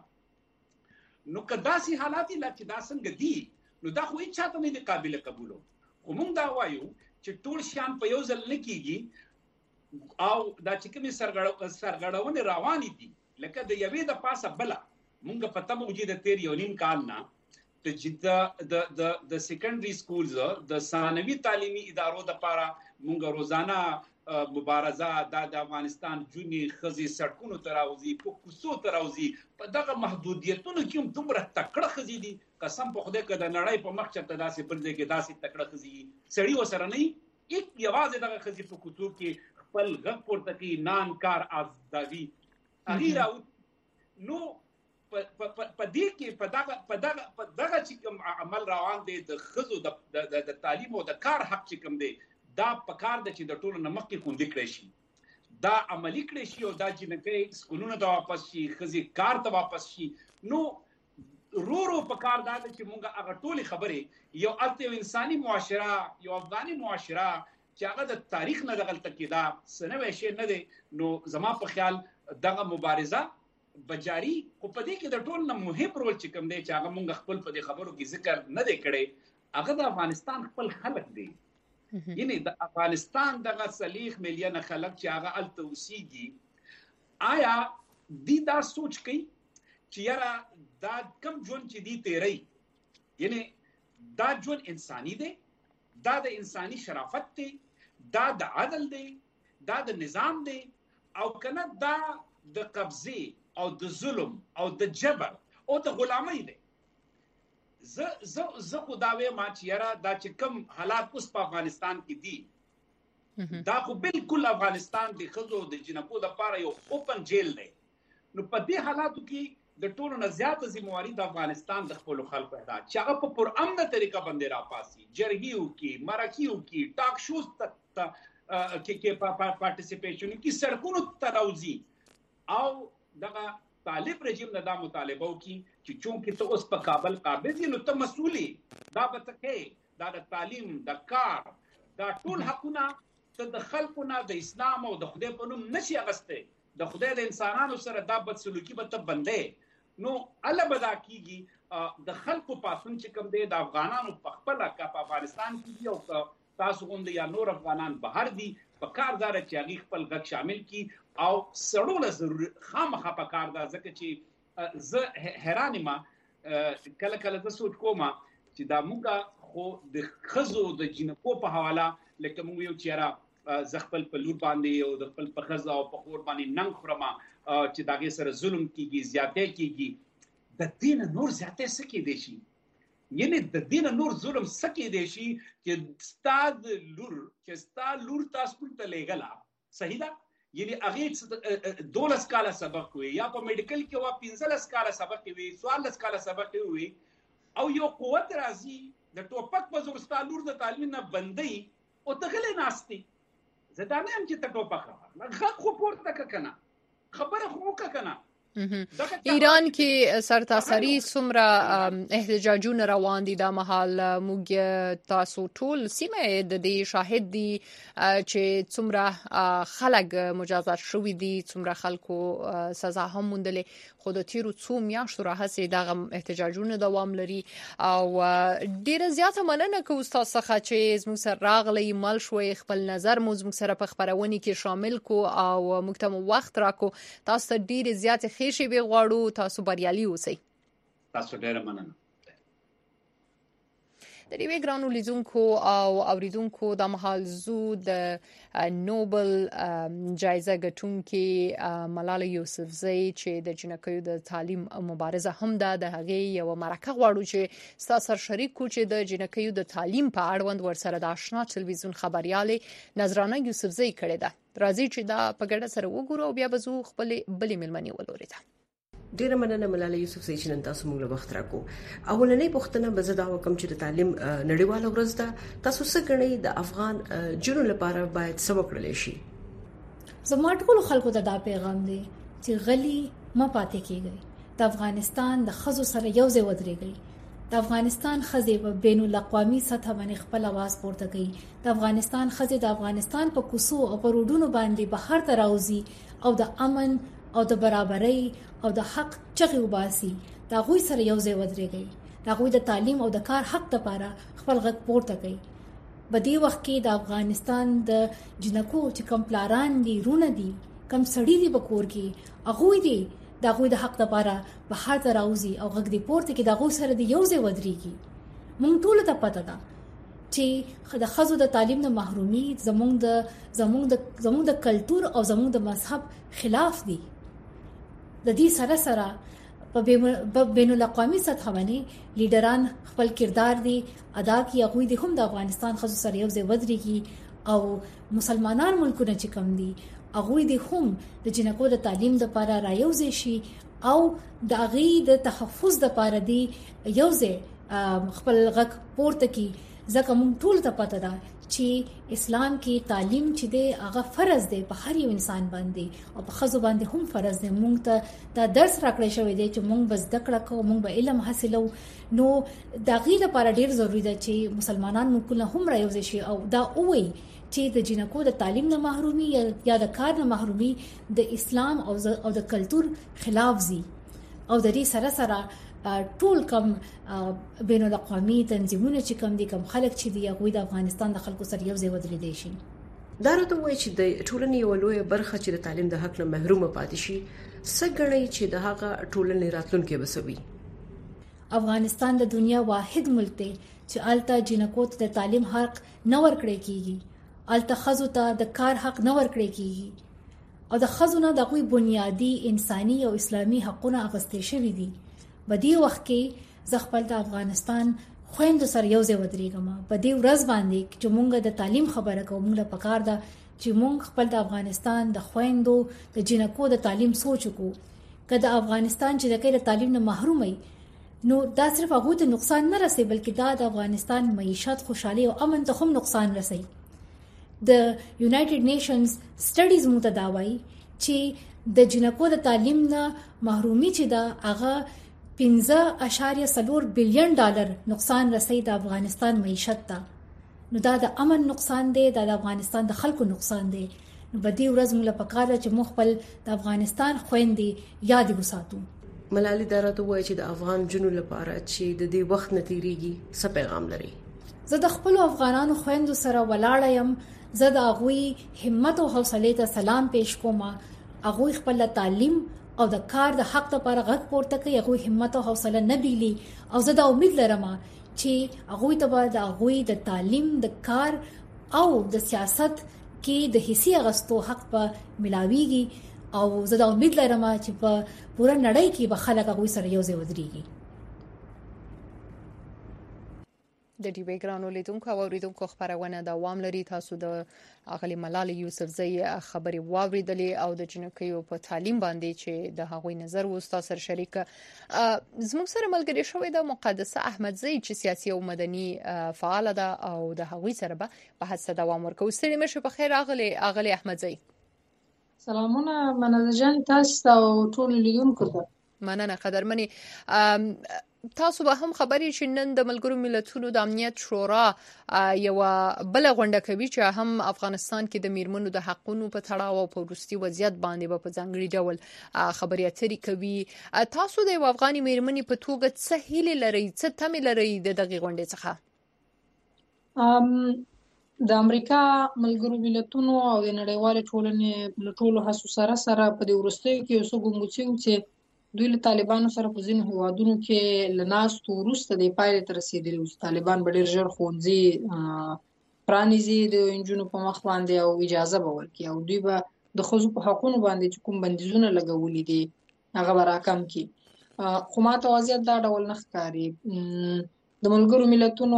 نو که داسې حالات لا چې دا څنګه دي نو دا خو هیڅ چاته نه دي قابل قبولو خو موږ دا وایو چې ټول شیان په یو ځل نه کیږي او دا چې کومې سرغړو سرغړونې روانې دي لکه د یوې د پاسه بله مونږ په تمه وجې د تیر یو نیم کال نه د د د د سیکنډري سکولز د ثانوي تعلیمي ادارو لپاره مونږ روزانه مبارزه د افغانستان جونې خزي سړکونو ته راوځي په کوڅو ته راوځي په دغه محدودیتونو کې هم دومره تکړه خزي دي قسم په خدای کې د نړۍ په مخ چرته داسې پر ځای کې داسې تکړه خزي سړی وسره نه یک یوازې دغه خزي په کوڅو کې خپل غږ پورته کوي نان کار ازدوي هغه راو نو په دې کې په دغه په دغه په دغه چې کوم عمل روان دی د خزو د د تعلیم او د کار حق چې کوم دی دا په کار د چې د ټولو نمک کې خوندې کړی شي دا عملی کړی شي او دا جنکې سکولونو ته واپس شي خزي کار ته واپس شي نو رو رو په کار دا چې مونږه هغه ټولې خبرې یو الته انساني معاشره یو افغاني معاشره چې هغه د تاریخ نه دغل تکیدا سنوي شي نه دی نو زما په خیال دغه مبارزه بجاری خو په دې کې د ټول نه مهم رول چې کوم دی چې هغه مونږ خپل په دې خبرو کې ذکر نه دی کړی هغه د افغانستان خپل خلک دی یعنی د افغانستان دغه صلیخ میلیون خلک چې هغه الته اوسېږي آیا دی دا سوچ کوي چې یاره دا کم ژوند چې دی تیری یعنی دا ژوند انساني دی دا د انساني شرافت دی دا د عدل دی دا د نظام دی او کنه دا د قبضه او د ظلم او د جبر او د غلامۍ دی ز ز ز خداوی ما چې یاره دا چې کم حالات اوس په افغانستان کې دي دا خو بالکل افغانستان د خزو د جنکو د لپاره یو اوپن جیل دی نو په دې حالاتو کې د ټولو نه زیاته ذمہواری د افغانستان د خپل خلکو ده چې هغه په پرامنه طریقه باندې راپاسي جرګیو کې مرکیو کې ټاک شوز ته کې کې پارټیسیپیشن کې سرکونو ته راوځي او دغه طالب رژیم نه دا مطالبه وکي چې چونکې ته اوس په کابل قابض یې نو ته مسؤلی دا به ته کې دا د تعلیم د کار دا ټول حقونه ته د خلکو نه د اسلام او د خدای په نوم نشي اغسته د خدای د انسانانو سره دا بد سلوکي به ته بندې نو الله بدا کیږي د خلکو پاسون چې کوم دی د افغانانو په خپل کا په افغانستان کې دی او تاسو غوند یا نور افغانان بهر دي په کاردار چې هغه خپل غږ شامل کی او سړول ضروري خامخا په کار دا ځکه چې زه حیران ما کله کله د سوچ کوم چې دا موږ خو د خزو د جنکو په حواله لکه موږ یو چیرې ز خپل په لور باندې او د خپل په خزا او په خور باندې ننګ خورما چې داګه سره ظلم کیږي زیاتې کیږي د دین نور زیاتې سکه دي شي یعنی د دین نور ظلم سکه دي شي چې استاد لور چې استاد لور تاسو ته لګلا صحیح ده یعنی هغه دولس کاله سبق وي یا په میډیکل کې وا پنځلس کاله سبق وي څوارلس کاله سبق وي او یو قوت راځي د ټوپک په زور ستالور د تعلیم نه بندي او تغلې ناشتي زه دا نه هم چې ته ټوپک نه خو پورته کنه خبره خو کنه ایران کې سرتاسري څومره احتجاجونه روان دي د محل موږ تاسو ټول سیمه د دې شاهد دي چې څومره خلک مجازات شوي دي څومره خلکو سزا هم موندلې خو د تیرو څو میاشتو راهیسې دغه احتجاجونه دوام لري او ډیره زیاته مننه کوم تاسو څخه چې زموږ سره راغلی مل شوي خپل نظر مو زموږ سره په خبرونه کې شامل کو او موږ ته وخت راکو تاسو ډیره زیاته خېشي به غواړو تاسو بریالي اوسئ تاسو ډیره مننه د دې ګرانو لیدونکو او اوریدونکو د محل زو د نوبل جایزه ګټونکې ملاله یوسفزۍ چې د جنکیو د تعلیم مبارزه هم ده د هغې یو مرکه غواړو چې ستاسو سره شریک کو چې د جنکیو د تعلیم په اړوند ورسره د آشنا ټلویزیون خبرياله نظرانه یوسفزۍ کړې ده راځي چې دا په ګډه سره وګورو او بیا به زو خپل بلې ملمنې ولوري ده ډیره مننه ملاله یوسفزۍ چې نن تاسو موږ له وخت راکو اولنې پوښتنه به زه دا وکم چې د تعلیم نړیواله ورځ ده تاسو څه ګڼئ د افغان جنونو لپاره باید څه وکړل شي زموږ ټول خلکو ته دا پیغام دی چې غلي ما پاتې کیږي د افغانستان د خزو سره یو ځای ودرېږي د افغانستان خزې په بین الاقوامي سطح باندې خپل आवाज پورته کوي د افغانستان خزې د افغانستان په کوڅو او په روډونو باندې بهر ته راوځي او د امن او د برابرۍ او د حق چغې وباسي دا غوي سره یو ځای ودرېږي دا غوي د تعلیم او د کار حق لپاره خپل غږ پورته کوي بدی وخت کې د افغانستان د جنکو چې کوم پلاران دي رونه دي کم سړی دي بکور کې هغه دي د هغه د حق لپاره په هر ځای راوځي او غږ دی پورته کې د هغه سره د یو ځای ودرېږي. مونږ ټول ته پته ده چې د ښځو د تعلیم نه محرومي زموږ د زموږ د زموږ د کلچر او زموږ د مذهب خلاف دي. د دې سره سره په بین الاقوامي سطح باندې لیډران خپل کردار دی ادا کوي. هغه د هم د افغانستان ښځو سره یو ځای ودرېږي او مسلمانان ملکونه چې کم دي هغه د هم د جنکو د تعلیم لپاره رايوځي شي او د هغه د تحفظ لپاره دی یو ځای خپل غږ پورته کی. ځکه موږ ټول ته پته ده چې اسلام کې تعلیم چې دی هغه فرض دی په هر یو انسان باندې او په ښځو باندې هم فرض دی. موږ ته دا درس راکړی شوی دی چې موږ بس د کړه کو موږ به علم حاصلو. نو دا غي لپاره ډیر ضروری ده چې مسلمانان ملکونه هم رايوځي شي او دا وایي چې د جنکو د تعلیم نه محرومي یا د کار نه محرومي د اسلام او او د کلچر خلاف زی او د دې سره سره ټول کم بین الاقوامي تنظیمونه چې کم دي کم خلک چې دی هغه د افغانستان د خلکو سره یو ځای ودرېدي شي. دا راته وایي چې د ټولنې یو لوی برخه چې د تعلیم د حق نه محروم پاتې شي سګړی چې د هغه ټولنې راتلونکي بسوي. افغانستان د دنیا واحد ملک دی چې آلته جنکو ته د تعلیم حق نه ورکړی کیږي. آلته ښځو ته د کار حق نه ورکړی کیږي او د ښځو نه د کوئی بنیادی انساني او اسلامي حقونه اغوستل شوی دي. بدی وخت کې ز خپل د افغانستان خويند سره یو ځای ودرېږم. په دې ورځ باندې چې مونږ د تعلیم خبره کوو مونږ په کار ده چې مونږ خپل د افغانستان د خويندو د جنکو د تعلیم سوچ وکړو. کله افغانستان چې د کېر تعلیم نه محروم وي نو دا صرف هغه ته نقصان نه رسي بلکې دا د افغانستان معیشت خوشحالي او امن ته هم نقصان رسي. د یونایټډ نیشنز سټډیز متداوي چې د جنکو د تعلیم نه محرومي چې دا هغه پنځه اشاریه څلور بلین ډالر نقصان رسي د افغانستان معیشت ته. نو دا د امن نقصان دی دا د افغانستان د خلکو نقصان دی. نو بدی ورځ موږ په کار چې موږ خپل د افغانستان خويندې یاد وساتو. ملالي دراته وایي چې د افغان جنو لپاره چې د دې وخت نتیریږي څه پیغام لري. زه د خپل افغانانو خويندو سره ولاړ یم. زه د هغوی همت او حوصله ته سلام پېښ کوم. هغوی خپل تعلیم او د کار د حق لپاره غږ پورته کوي. هغوی همت او حوصله نه بیلی او زه د امید لرم چې هغوی ته د هغوی د تعلیم د کار او د سیاست کې د حصي غستو حق په ملاويږي او زه د امید لرم چې په پوره نړۍ کې به خلک هغوی سره یو ځای ودرېږي. د ډي وی ګرانو لیدونکو او اوریدونکو خبرونه دوام لري. تاسو د اغلی ملالي یوسفزۍ خبري واوریدلې او د جنکیو په تعلیم باندې چې د هغوی نظر وستا سره شریک زموږ سره ملګری شوې د مقدسه احمدزۍ چې سیاسي او مدني فعال ده او د هغوی سره به بحث دوام ورکوي. ستړي مشه په خیر اغلی اغلی احمدزۍ. سلامونه مننه جان تاسو او ټول لیدونکو ته. مننه قدرمنې. تاسو به هم خبرې چې نن د ملګرو ملتونو د امنیت شورا یو بل غونډه کوي چې هم افغانستان کې د میرمنو د حقونو په تړاو او په وروستي وضعیت باندې به په ځانګړي ډول خبرې اترې کوي. تاسو د افغاني میرمنې په توګه څه هیلې لرئ څه تمې لرئ د دغه غونډې څخه؟ ام د امریکا ملګرو ملتونو او د نړیوال ټولنې له ټولو هڅو سره سره په دې وروستیو کې اوسه ګونګوچي چې دوی له طالبانو سره په ځینو هیوادونو کې لناستو وروسته د پایلې ته رسیدلي وو. طالبان به ډېر ژر ښوونځي پرانیزي د نجونو په مخ باندې او اجازه به ورکړي او دوی به د ښځو په حقونو باندې چې کوم بندیزونه لګولي دي هغه به راکم کړي. خو ماته وضعیت دا ډول نه ښکاري. د ملګرو ملتونو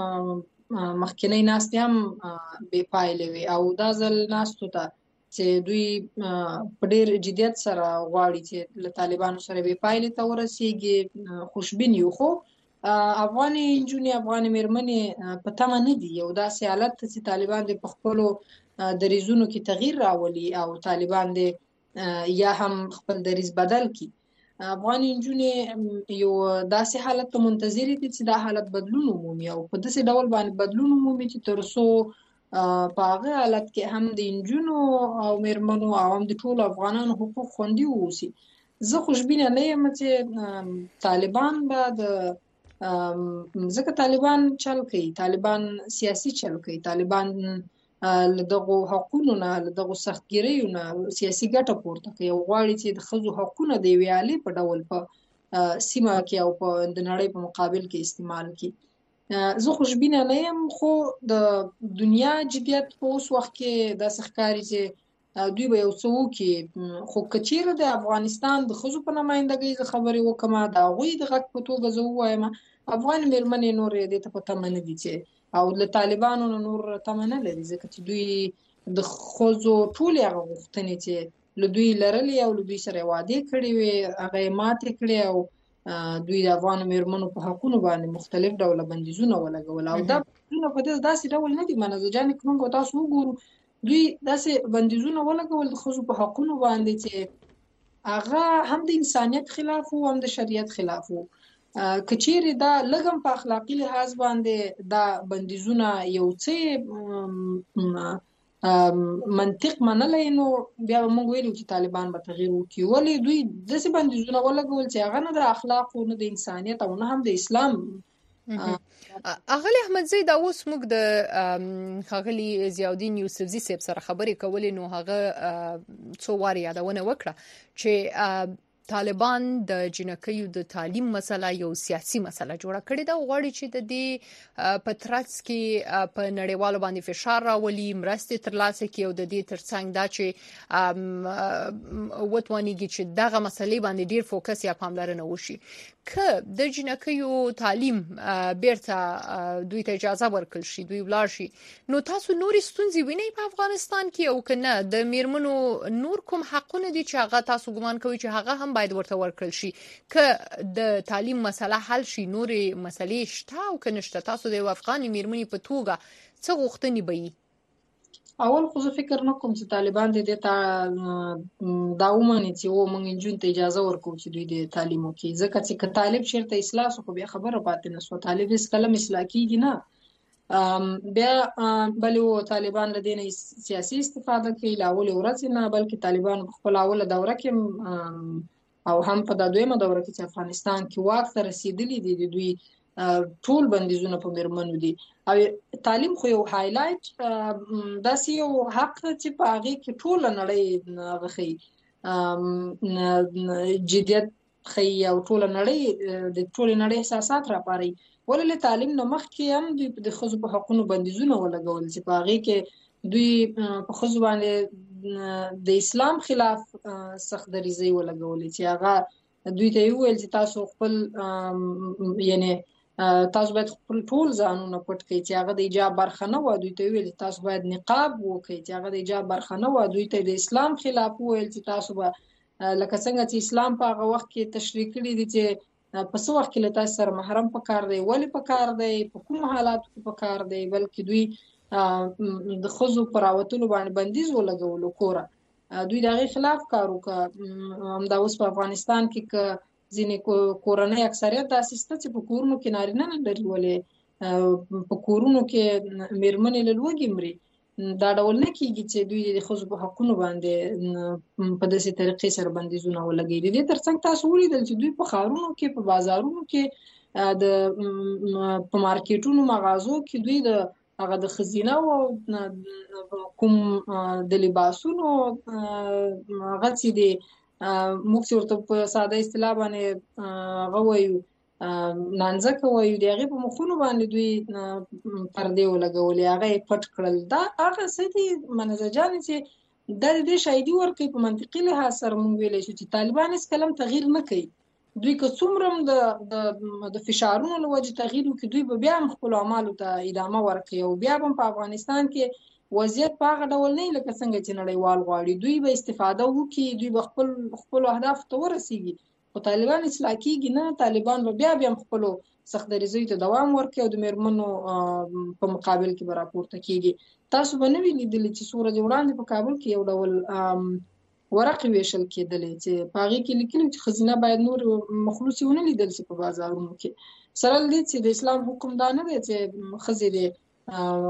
مخکینۍ ناستې هم بې پایلې وي او دا ځل ناستو ته چې دوی په ډېر جدیت سره غواړي چې له طالبانو سره بې پایلې ته ورسیږي خوشبین یو. خو افغاني نجونې افغاني میرمنې په تمه نه دي یو داسې حالت ته چې طالبان د په خپلو دریځونو کې تغییر راولي او طالبان د یا هم خپل دریځ بدل کړي. افغاني نجونې یو داسې حالت ته منتظرې دي چې دا حالت بدلون ومومي او په داسې ډول باندې بدلون ومومي چې تر څو په هغه حالت کې هم د نجونو او میرمنو او هم د ټولو افغانانو حقوق خوندي واوسي. زه خوشبینه نه یم چې طالبان به د ځکه طالبان چل کوي، طالبان سیاسي چل کوي، طالبان له دغو حقونو نه، له دغو سختګیریو نه سیاسي ګټه پورته کوي او غواړي چې د ښځو حقونه د یوې آلې په ډول په سیمه کې او په د نړۍ په مقابل کې استعمال کړي. زه خوشبینه نه یم، خو د دنیا جدیت په اوس وخت کې داسې ښکاري چې دوی به یو څه وکړي. خو که چېرې د افغانستان د ښځو په نمایندګۍ زه خبرې وکړم، د هغوی د غږ په توګه زه ووایم، افغان مېرمنې نور دې ته په تمه نه دي چې او له طالبانو نه نور تمه نه لري، ځکه چې دوی د ښځو ټولې هغه غوښتنې چې له دوی لرلې او له دوی سره یې وعدې کړې وې هغه یې ماتې کړې او دوی د افغانو مېرمنو په حقونو باندې مختلف ډوله بندیزونه ولګول. او دا بندیزونه په داسې ډول نه دي منظر جانې، که موږ تاسو وګورو دوی داسې بندیزونه ولګول د ښځو په حقونو باندې چې هغه هم د انسانیت خلاف وو هم د شریعت خلاف وو. که چیرې دا لږ هم په اخلاقي لحاظ باندې دا بندیزونه یو څه منطق منلی نو بیا به موږ ویلو چې طالبان به تغییر وکړي. ولې دوی داسې بندیزونه ولګول چې هغه نه د اخلاقو نه د انسانیت او نه هم د اسلام. اغلی احمدزی دا اوس موږ د ښاغلي ضیاءالدین یوسفزي صاحب سره خبرې کولې، نو هغه څو واره یادونه وکړه چې طالبان د جنکیو د تعلیم مسله یو سیاسي مسله جوړه کړې ده او غواړي چې د دې په ترڅ کې په نړیوالو باندې فشار راولي، مرستې ترلاسه کړي او د دې ترڅنګ دا چې وتوانیږي چې دغه مسلې باندې ډیر فوکس یا پاملرنه وشي. که د جنکیو تعلیم بیرته دوی ته اجازه ورکړل شي، دوی ولاړ شي، نو تاسو نورې ستونزې وینئ په افغانستان کې او که نه د میرمنو نور کوم حقونه دي چې هغه تاسو ګمان کوئ چې هغه هم باید ورته ورکړل شي؟ که د تعلیم مسله حل شي نورې مسلې شته او که نشته؟ تاسو د یو افغانې میرمنې په توګه څه غوښتنې به وي؟ اول خو زه فکر نه کوم چې طالبان دې ته دا ومني چې و موږ نجونو ته اجازه ورکوو چې دوی د تعلیم وکړي، ځکه چې که طالب چېرته اصلاح شو خو بیا خبره پاتې نه شوه، طالب هېڅکله هم اصلاح کېږي نه. بیا بلې و طالبان له دې نه سیاسي استفاده کوي له اولې ورځې نه، بلکې طالبانو په خپله اوله دوره کې او هم په دا دویمه دوره کې چې افغانستان کې واک ته رسېدلي دي د دوی ټول بندیزونه په میرمنو دي. او تعلیم خو یو هایلایټ داسې یو حق چې په هغې کې ټوله نړۍ هغه ښیي، جدیت ښیي او ټوله نړۍ د ټولې نړۍ احساسات راپاروي. ولې له تعلیم نه مخکې هم دوی د ښځو په حقونو بندیزونه ولګول چې په هغې کې دوی په ښځو باندې د اسلام خلاف سخت دریځۍ ولګولې چې هغه دوی ته یې وویل چې تاسو خپل یعنې تاسو باید خپل ټول ځانونه پټ کړئ، چې هغه د حجاب برخه نه وه. دوی ته ویل چې تاسو باید نقاب وکړئ، چې هغه د حجاب برخه نه وه. دوی ته د اسلام خلاف وویل چې تاسو به لکه څنګه چې اسلام په هغه وخت کې تشریح کړي دي چې په څه وخت کې له تاسو سره محرم پکار دی، ولې پکار دی، په کوم حالاتو کې پکار دی، بلکې دوی د ښځو په راوتلو باندې بندیز ولګولو کوره. دوی د هغې خلاف کار وکړه. همدا اوس په افغانستان کې که ځینې کورنۍ اکثریت داسې شته چې په کورونو کې نارینه نه لري، ولې په کورونو کې مېرمنې له لوږې مري. دا ډول نه کېږي چې دوی د ښځو په حقونو باندې په داسې طریقې سره بندیزونه ولګوي. د دې ترڅنګ تاسو ولیدل چې دوی په ښارونو کې په بازارونو کې د په مارکیټونو مغازو کې دوی د هغه د ښځینه او کوم د لباسونو هغه چې دی موږ چې ورته په ساده اصطلاح باندې هغه وایو نانځکه وایو، د هغې په مخونو باندې دوی پردې ولګولې، هغه یې پټ کړل. دا هغه څه دي منظر جانې چې دا د دې شاهدي ورکوي په منطقي لحاظ سره موږ ویلی شو چې طالبان هېڅکله هم تغییر نه کوي. دوی که څومره هم د فشارونو له وجې تغییر وکړي، دوی به بیا هم خپلو اعمالو ته ادامه ورکوي او بیا به هم په افغانستان کې وضعیت په هغه ډول نه وي لکه څنګه چې نړیوال غواړي. دوی به استفاده وکړي، دوی به خپل خپلو اهدافو ته ورسېږي، خو طالبان اصلاح کېږي نه. طالبان به بیا بیا هم خپلو سخت دریځیو ته دوام ورکوي او د مېرمنو په مقابل کې به راپورته کېږي. تاسو به نه وي لیدلي چې څو ورځې وړاندې په کابل کې یو ډول ورقې ویشل کېدلې چې په هغې کې لیکلي چې ښځینه باید نور مخلوصې ونه لیدل شي په بازارونو کې، سره له دې چې د اسلام حکم دا نه دی چې ښځې د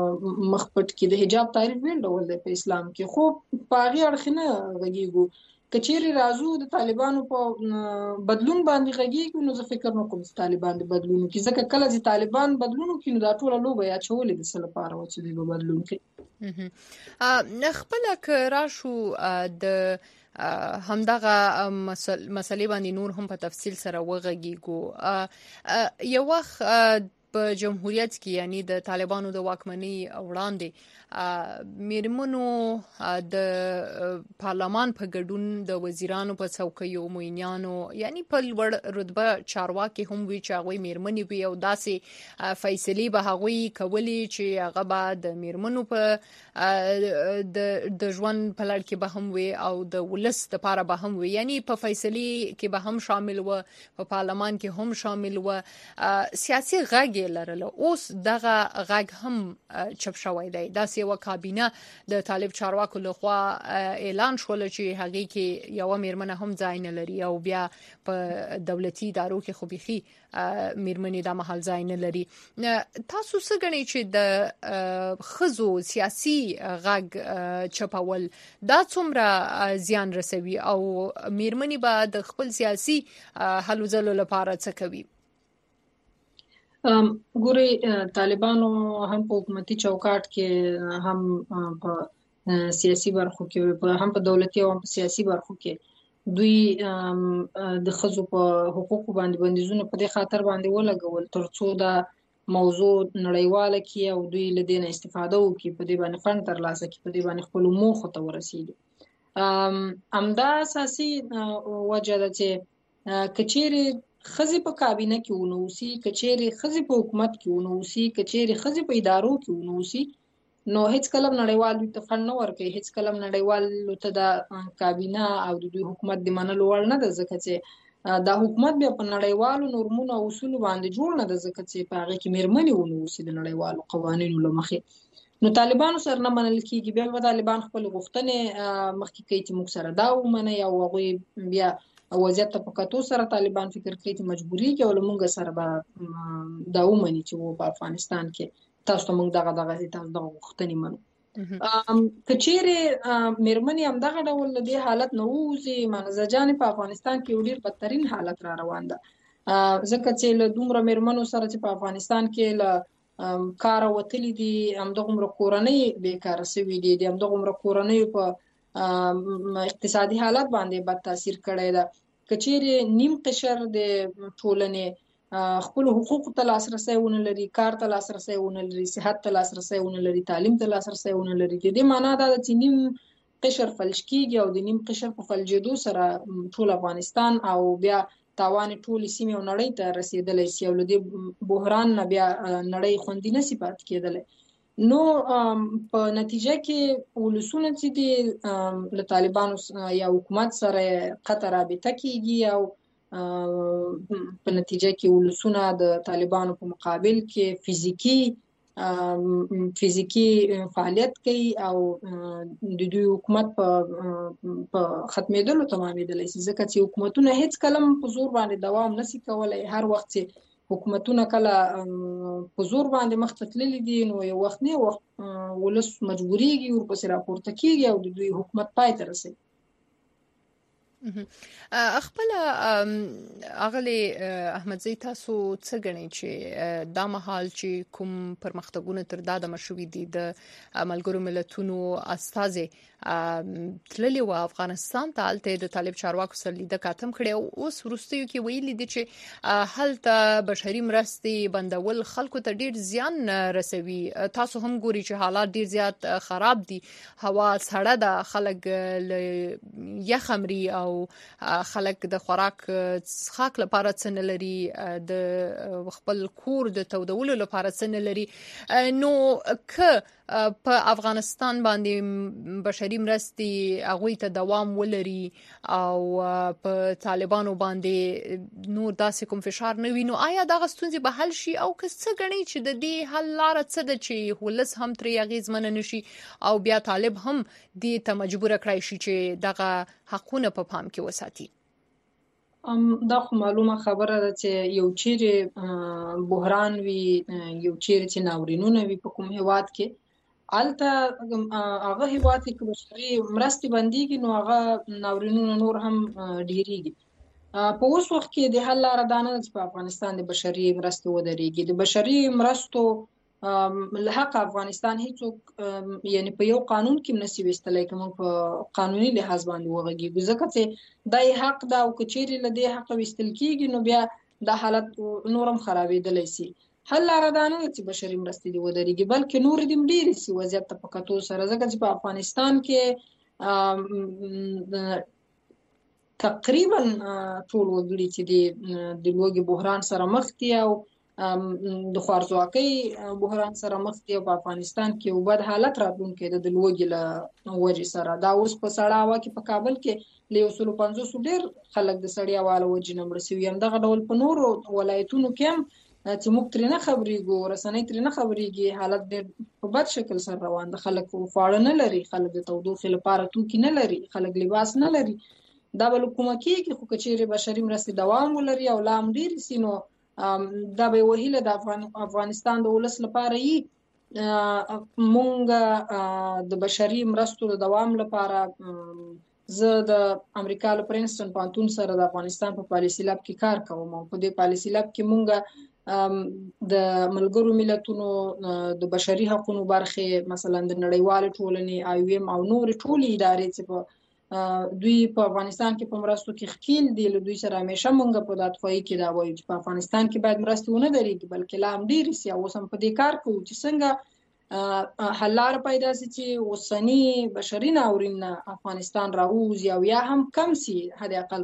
مخ پټ کړي. د حجاب تعریف بېل ډول دی په اسلام کې، خو په هغې اړخ نه غږېږو. کچېری راځو د طالبانو په بدلون باندې غږیږي نو زه فکر نه کوم چې طالبان د بدلون کې ځکه کله چې طالبان بدلون کوي نو دا ټول لوبه یا چولې د څه لپاره و چې دوی بدلون کوي. خپل کراشو د همدغه مسلې باندې نور هم په تفصیل سره وغږیږو. یو وخت په جمهوریت کې یعنی د طالبانو د واکمنۍ وړاندې میرمنو د پارلمان په ګډون د وزیرانو په څوکیو موینانو یعنی په لوړ رتبه چارواکي هم وی چې هغه میرمنې وي او داسې فیصلې به هغه کولی چې هغه به د میرمنو په د د ژوند په لړ کې به هم وي او د ولس لپاره به هم وي یعنی په فیصلې کې به هم شامل و په پارلمان کې هم شامل و. سیاسي غږ لرله اوس دغه غږ هم چپ شوی دی. داسې یو کابینه د طالب چارواکو لخوا اعلان شول چې هغه کې یو میرمنه هم ځای نه لري او بیا په دولتي ادارو کې خو بيخي میرمنې د محل ځای نه لري. تاسو څه غنئ چې د خزو سیاسي غږ چپول دا څومره زیان رسوي او میرمنې به د خپل سیاسي هلو ځلو لپاره څه کوي؟ ګوري طالبانو هم په حکومتي چوکاټ کې هم په سیاسي برخو کې هم په دولتي او هم په سیاسي برخو کې دوی د خزو په حقوقو باندې بندیزونه په دې خاطر باندې ولګول ترڅو دا موضوع نړیواله کې او دوی له دې نه استفاده وکړي په دې باندې فند ترلاسه کړي په دې باندې خپل موخو ته ورسیږي. همدا اساسي وجه ده چې کچېری خزي په کابینه کې ونوسی کچېری خزي په حکومت کې ونوسی کچېری خزي په ادارو کې ونوسی نو هیڅ کلم نړیوال ته فند نه ورکوي هیڅ کلم نړیوال ته د کابینه او د دوی حکومت د منلو وړ نه ده ځکه چې دا حکومت بیا په نړیوالو نورمونو او اصول باندې جوړ نه ده ځکه چې په هغه کې میرمنې ونوسی د نړیوالو قوانینو لمخې نو طالبانو سره نه منل کیږي. بیا په طالبان خپل غوښتنې مخکې کوي چې موږ سره دا ومني او هغه بیا وضعیت ته په کتو سره طالبان فکر کوي چې مجبوري کې او موږ سره به دا ومني چې په افغانستان کې تاسو ته موږ دغه دغه تاسو دغه غوښتنې منو. کچېری میرمنې هم دغه ډول د حالت نه ووځي منځه جان په افغانستان کې ډیر بدترین حالت را روان ده ځکه چې له دومره میرمنو سره چې په افغانستان کې له کار وتلی دي هم دغه کورنۍ بیکاره شوي دي هم دغه کورنۍ په اقتصادي حالت باندې بد تاثیر کړی ده. کچېری نیم قشر د ټولنې خپل حقوق ته لاسرسي ونه لري کار ته لاسرسي ونه لري صحت ته لاسرسي ونه لري تعلیم ته لاسرسي ونه لري. د دې معنی دا ده چې نیم قشر فلج کیږي او د نیم قشر په فلجېدو سره ټول افغانستان او بیا تاوان ټول سیمه او نړۍ ته رسیدلی شي او له دې بحران نه بیا نړۍ خوندي نه سي پات کېدلی. نو په نتیجه کې ولسونه چې دي له طالبانو یا حکومت سره قطع رابطه کیږي او په نتیجه کې ولسونه د طالبانو په مقابل کې فزیکی فزیکی فعالیت کوي او د دوی حکومت په ختمېدلو تمامېدلی شي ځکه چې حکومتونه هیڅ کلم په زور باندې دوام نشي کولی. هر وخت چې حکومتونه کله په زور باندې مخ ته تللي دي نو یو وخت نه وخت ولس مجبوریږي ورپسې راپورته کیږي او د دوی حکومت پای ته رسي. خپل اغلی احمدزی تاسو څه غنئ چې دا مهال چې کوم پرمختګونه تر دا د مشوي دي د ملګرو ملتونو استازي تللی و افغانستان ته الته د طالب چارواکو سره لیده کاتم کړي او اوس وروستیو کې ویلي دي چې هلته بشري مرستې بندول خلکو ته ډیر زیان رسوي. تاسو هم ګوري چې حالات ډیر زیات خراب دي هوا سړه ده خلک یخمري او خلک د خوراک څښاک لپاره څه نه لري د خپل کور د تودولو لپاره څه نه لري. نو که په افغانستان باندې بشري مرستې هغوی ته دوام ولري او په طالبانو باندې نور داسې کوم فشار نه وي نو آیا دغه ستونزې به حل شي او که څه ګڼئ چې د دې حل لاره څه ده چې ولس هم ترې اغېزمنه نشي او بیا طالب هم دې ته مجبوره کړی شي چې دغه حقونه په پام کې وساتي؟ دا خو معلومه خبره ده چې یو چیرې بحران وي یو چیرې چې ناورینونه وي په کوم هیواد کې الته هغه هیواد کې بشري مرستې بنديږي نو هغه ناورینونه نور هم ډیریږي. په اوس وخت کې د حل لاره دا نه چې په افغانستان د بشري مرستې ودرېږي. د بشري مرستو له حق افغانستان هیڅوک یعنی په یو قانون کې نشي وستلای کوم په قانوني لحاظ باندې وغږیږي ځکه چې دای حق دا او کچېری له دې حق وستل کیږي نو بیا د حالت نورم خرابېدلی شي. حل لاره دا نه چې بشري مرستې دی ودرېږي بلکې نور دې ډېرې سي وضعیت ته په کتو سره ځکه چې په افغانستان کې تقریبا ټول وګړي چې د لوږې بحران سره مخ دي او د خوارځواکۍ بحران سره مخ دي او په افغانستان کې یو بد حالت راتلونکی د لوږې له وجې سره. دا اوس په سړه هوا کې په کابل کې له یو سلو پنځوسو ډېر خلک د سړې هوا له وجې نه مړه سوي. همدغه ډول په نورو ولایتونو کې هم چې موږ ترې نه خبرېږو رسنۍ ترې نه خبرېږي حالت ډېر په بد شکل سره روان ده. خلک خواړه نه لري، خلک د تودوخې لپاره توکي نه لري، خلک لباس نه لري. دا به له کومه کېږي خو که چېرې بشري مرستې دوام ولري او لا هم ډېرې سي نو دا به یوه هیله د افغانستان د ولس لپاره وي. مونږ د بشري مرستو د دوام لپاره زه د امریکا له پرنسټن پوهنتون سره د افغانستان په پالیسي لب کې کار کوم او په دې پالیسي لب کې مونږ د ملګرو ملتونو د بشري حقوقو برخې مثلا د نړیوال ټولنې آی او ایم او نور ټولې ادارې چې په دوی په افغانستان کې په مرستو کې ښکیل دي له دوی سره همیشه مونږ په دادخواهي کې دا وایو چې په افغانستان کې باید مرستې ونه درېږي بلکې لا هم ډېرې سي. اوس هم په دې کار کوو چې څنګه حل لاره پیدا سي چې اوسني بشري ناورین نه افغانستان راووځي او یا هم کم سي حد اقل.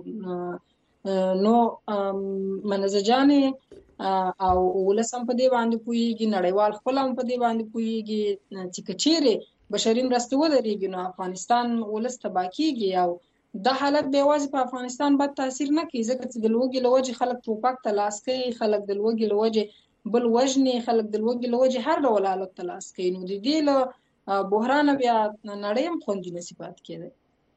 نو منزه جانې او ولس هم په دې باندې پوهېږي، نړیوال خپل هم په دې باندې پوهېږي چې که چېرې بشري مرستې ودرېږي نو افغانستان ولس تباه کېږي او دا حالت به یوازې په افغانستان بد تاثیر نه کوي ځکه چې د لوږې له وجې خلک ټوپک ته لاس کوي، خلک د لوږې له وجې بل وژني، خلک د لوږې له وجې هر ډول حالت ته لاس کوي. نو د دې له بحرانه بیا نړۍ هم خوندي نشي پاتې کېدی.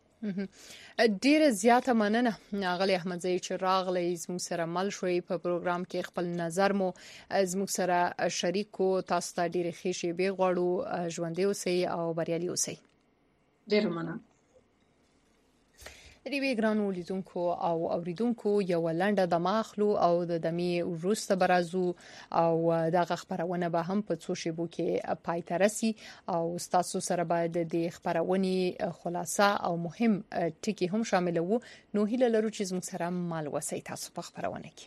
ډیره زیاته مننه اغلی احمدزی چې راغلی زموږ سره مل شوي په پروګرام کې خپل نظر مو زموږ سره شریک کو. تاسو ته ډیره ښې شېبې غواړو، ژوندي اوسئ او بریالي اوسئ. ډیره مننه. ریوی ګرانو لیدونکو او اوریدونکو یو لنډه د ماخلو او د دمي وروسته برازو او دغه خبرونه به هم په څو شیبو کې پای ته رسي او تاسو سره باید د خبرونې خلاصه او مهم ټکي هم شامل وو. نو هیله لرو چې زموږ سره مال وسی تاسو په خبرونه کې.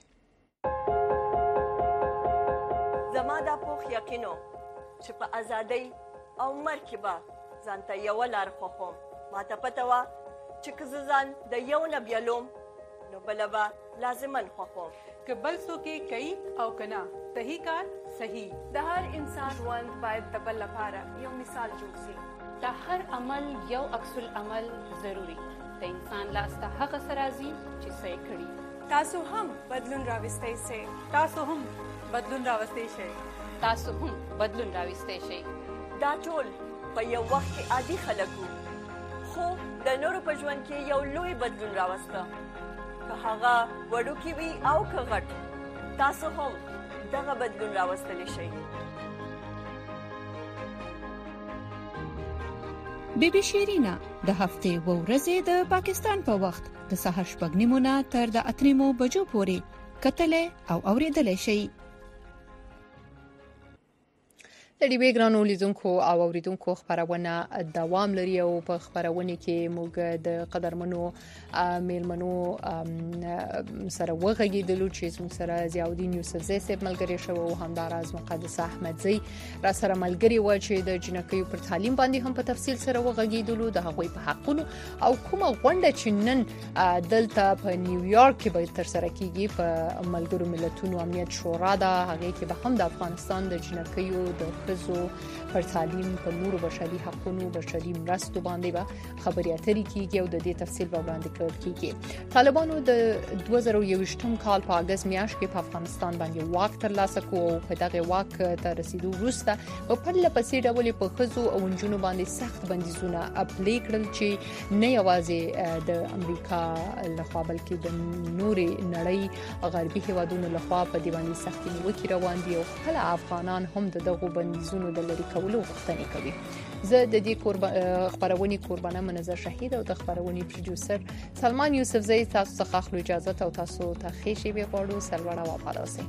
زما د پوخ یقینو چې په ازادۍ او مرکبه ځانته یو لار خوخم ماته پته وا چې کززان د یو نه بیلوم نو بلبا لازمن خوخم که بل څوک کوي او کنا صحیح کار صحیح. د هر انسان وند باید د بل لپاره یو مثال جوړ شي. د هر عمل یو عکس العمل ضروری. د انسان لاسته هغه سرازي چې صحیح کړي. تاسو هم بدلون راوستئ شئ. تاسو هم بدلون راوستئ شئ. تاسو هم بدلون راوستئ شئ. دا ټول په یو وخت کې عادي خلکو خو د نورو په ژوند کې یو لوی بدلون راوسته. که هغه وړوکی وي او که غټ تاسو هم دغه بدلون راوستلی شئ. بی بی شیرینا د هفته و ورځې د پاکستان په وخت د سهار شپږ نیمو نه تر د اته نیمو بجو پورې کتلې او اوریدلې شئ. د ډیوی ګرانو لیدونکو او اوریدونکو خبرونه دوام لري او په خبرونه کې موږ د قدرمنو میلمنو سره وغږیدلو چې موږ سره ضیاءالدین یوسفزی صاحب ملګری شو او همداراز مقدس احمدزی را سره ملګری و چې د جنکیو پر تعلیم باندې هم په تفصیل سره وغږیدلو د هغوی په حقونو او کومه غونډه چې نن دلته په نیویارک کې به تر سره کیږي په ملګرو ملتونو امنیت شورا دا هغه کې به هم د افغانستان د جنکیو د خزو پر تعلیم په نورو بشري حقوقو بشري مرستو باندې به خبري اترې کیږي او د دې تفصیل به وړاندې کړل کیږي. طالبانو د دوه زره یوویشتم کال په اگست میاشت کې په افغانستان باندې واک ترلاسه کوو او په دغه واک ته رسیدو وروسته په پرله پسې ډول په خزو او نجونو باندې سخت بندیزونه اپلای کړل چې نه یوازې د امریکا لخوا بلکې د نورې نړۍ غربي هیوادونو لخوا په دی باندې سختي نیوکې روان دي او خپل افغانان هم د دغه بند بندیزونو د لری کولو غوښتنه کوي. زه د دې خبرونې قربانه منظر شهید او د خبرونې پروډوسر سلمان یوسفزئی تاسو څخه خپل اجازه او تاسو ته خېشي به غواړو سلوړه واپاسه.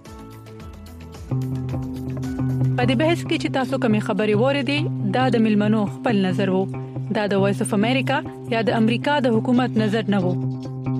په دې بحث کې چې تاسو کومې خبرې وریدي دا د ملمنو خپل نظر وو. دا د وایس اف امریکا یا د امریکا د حکومت نظر نه وو.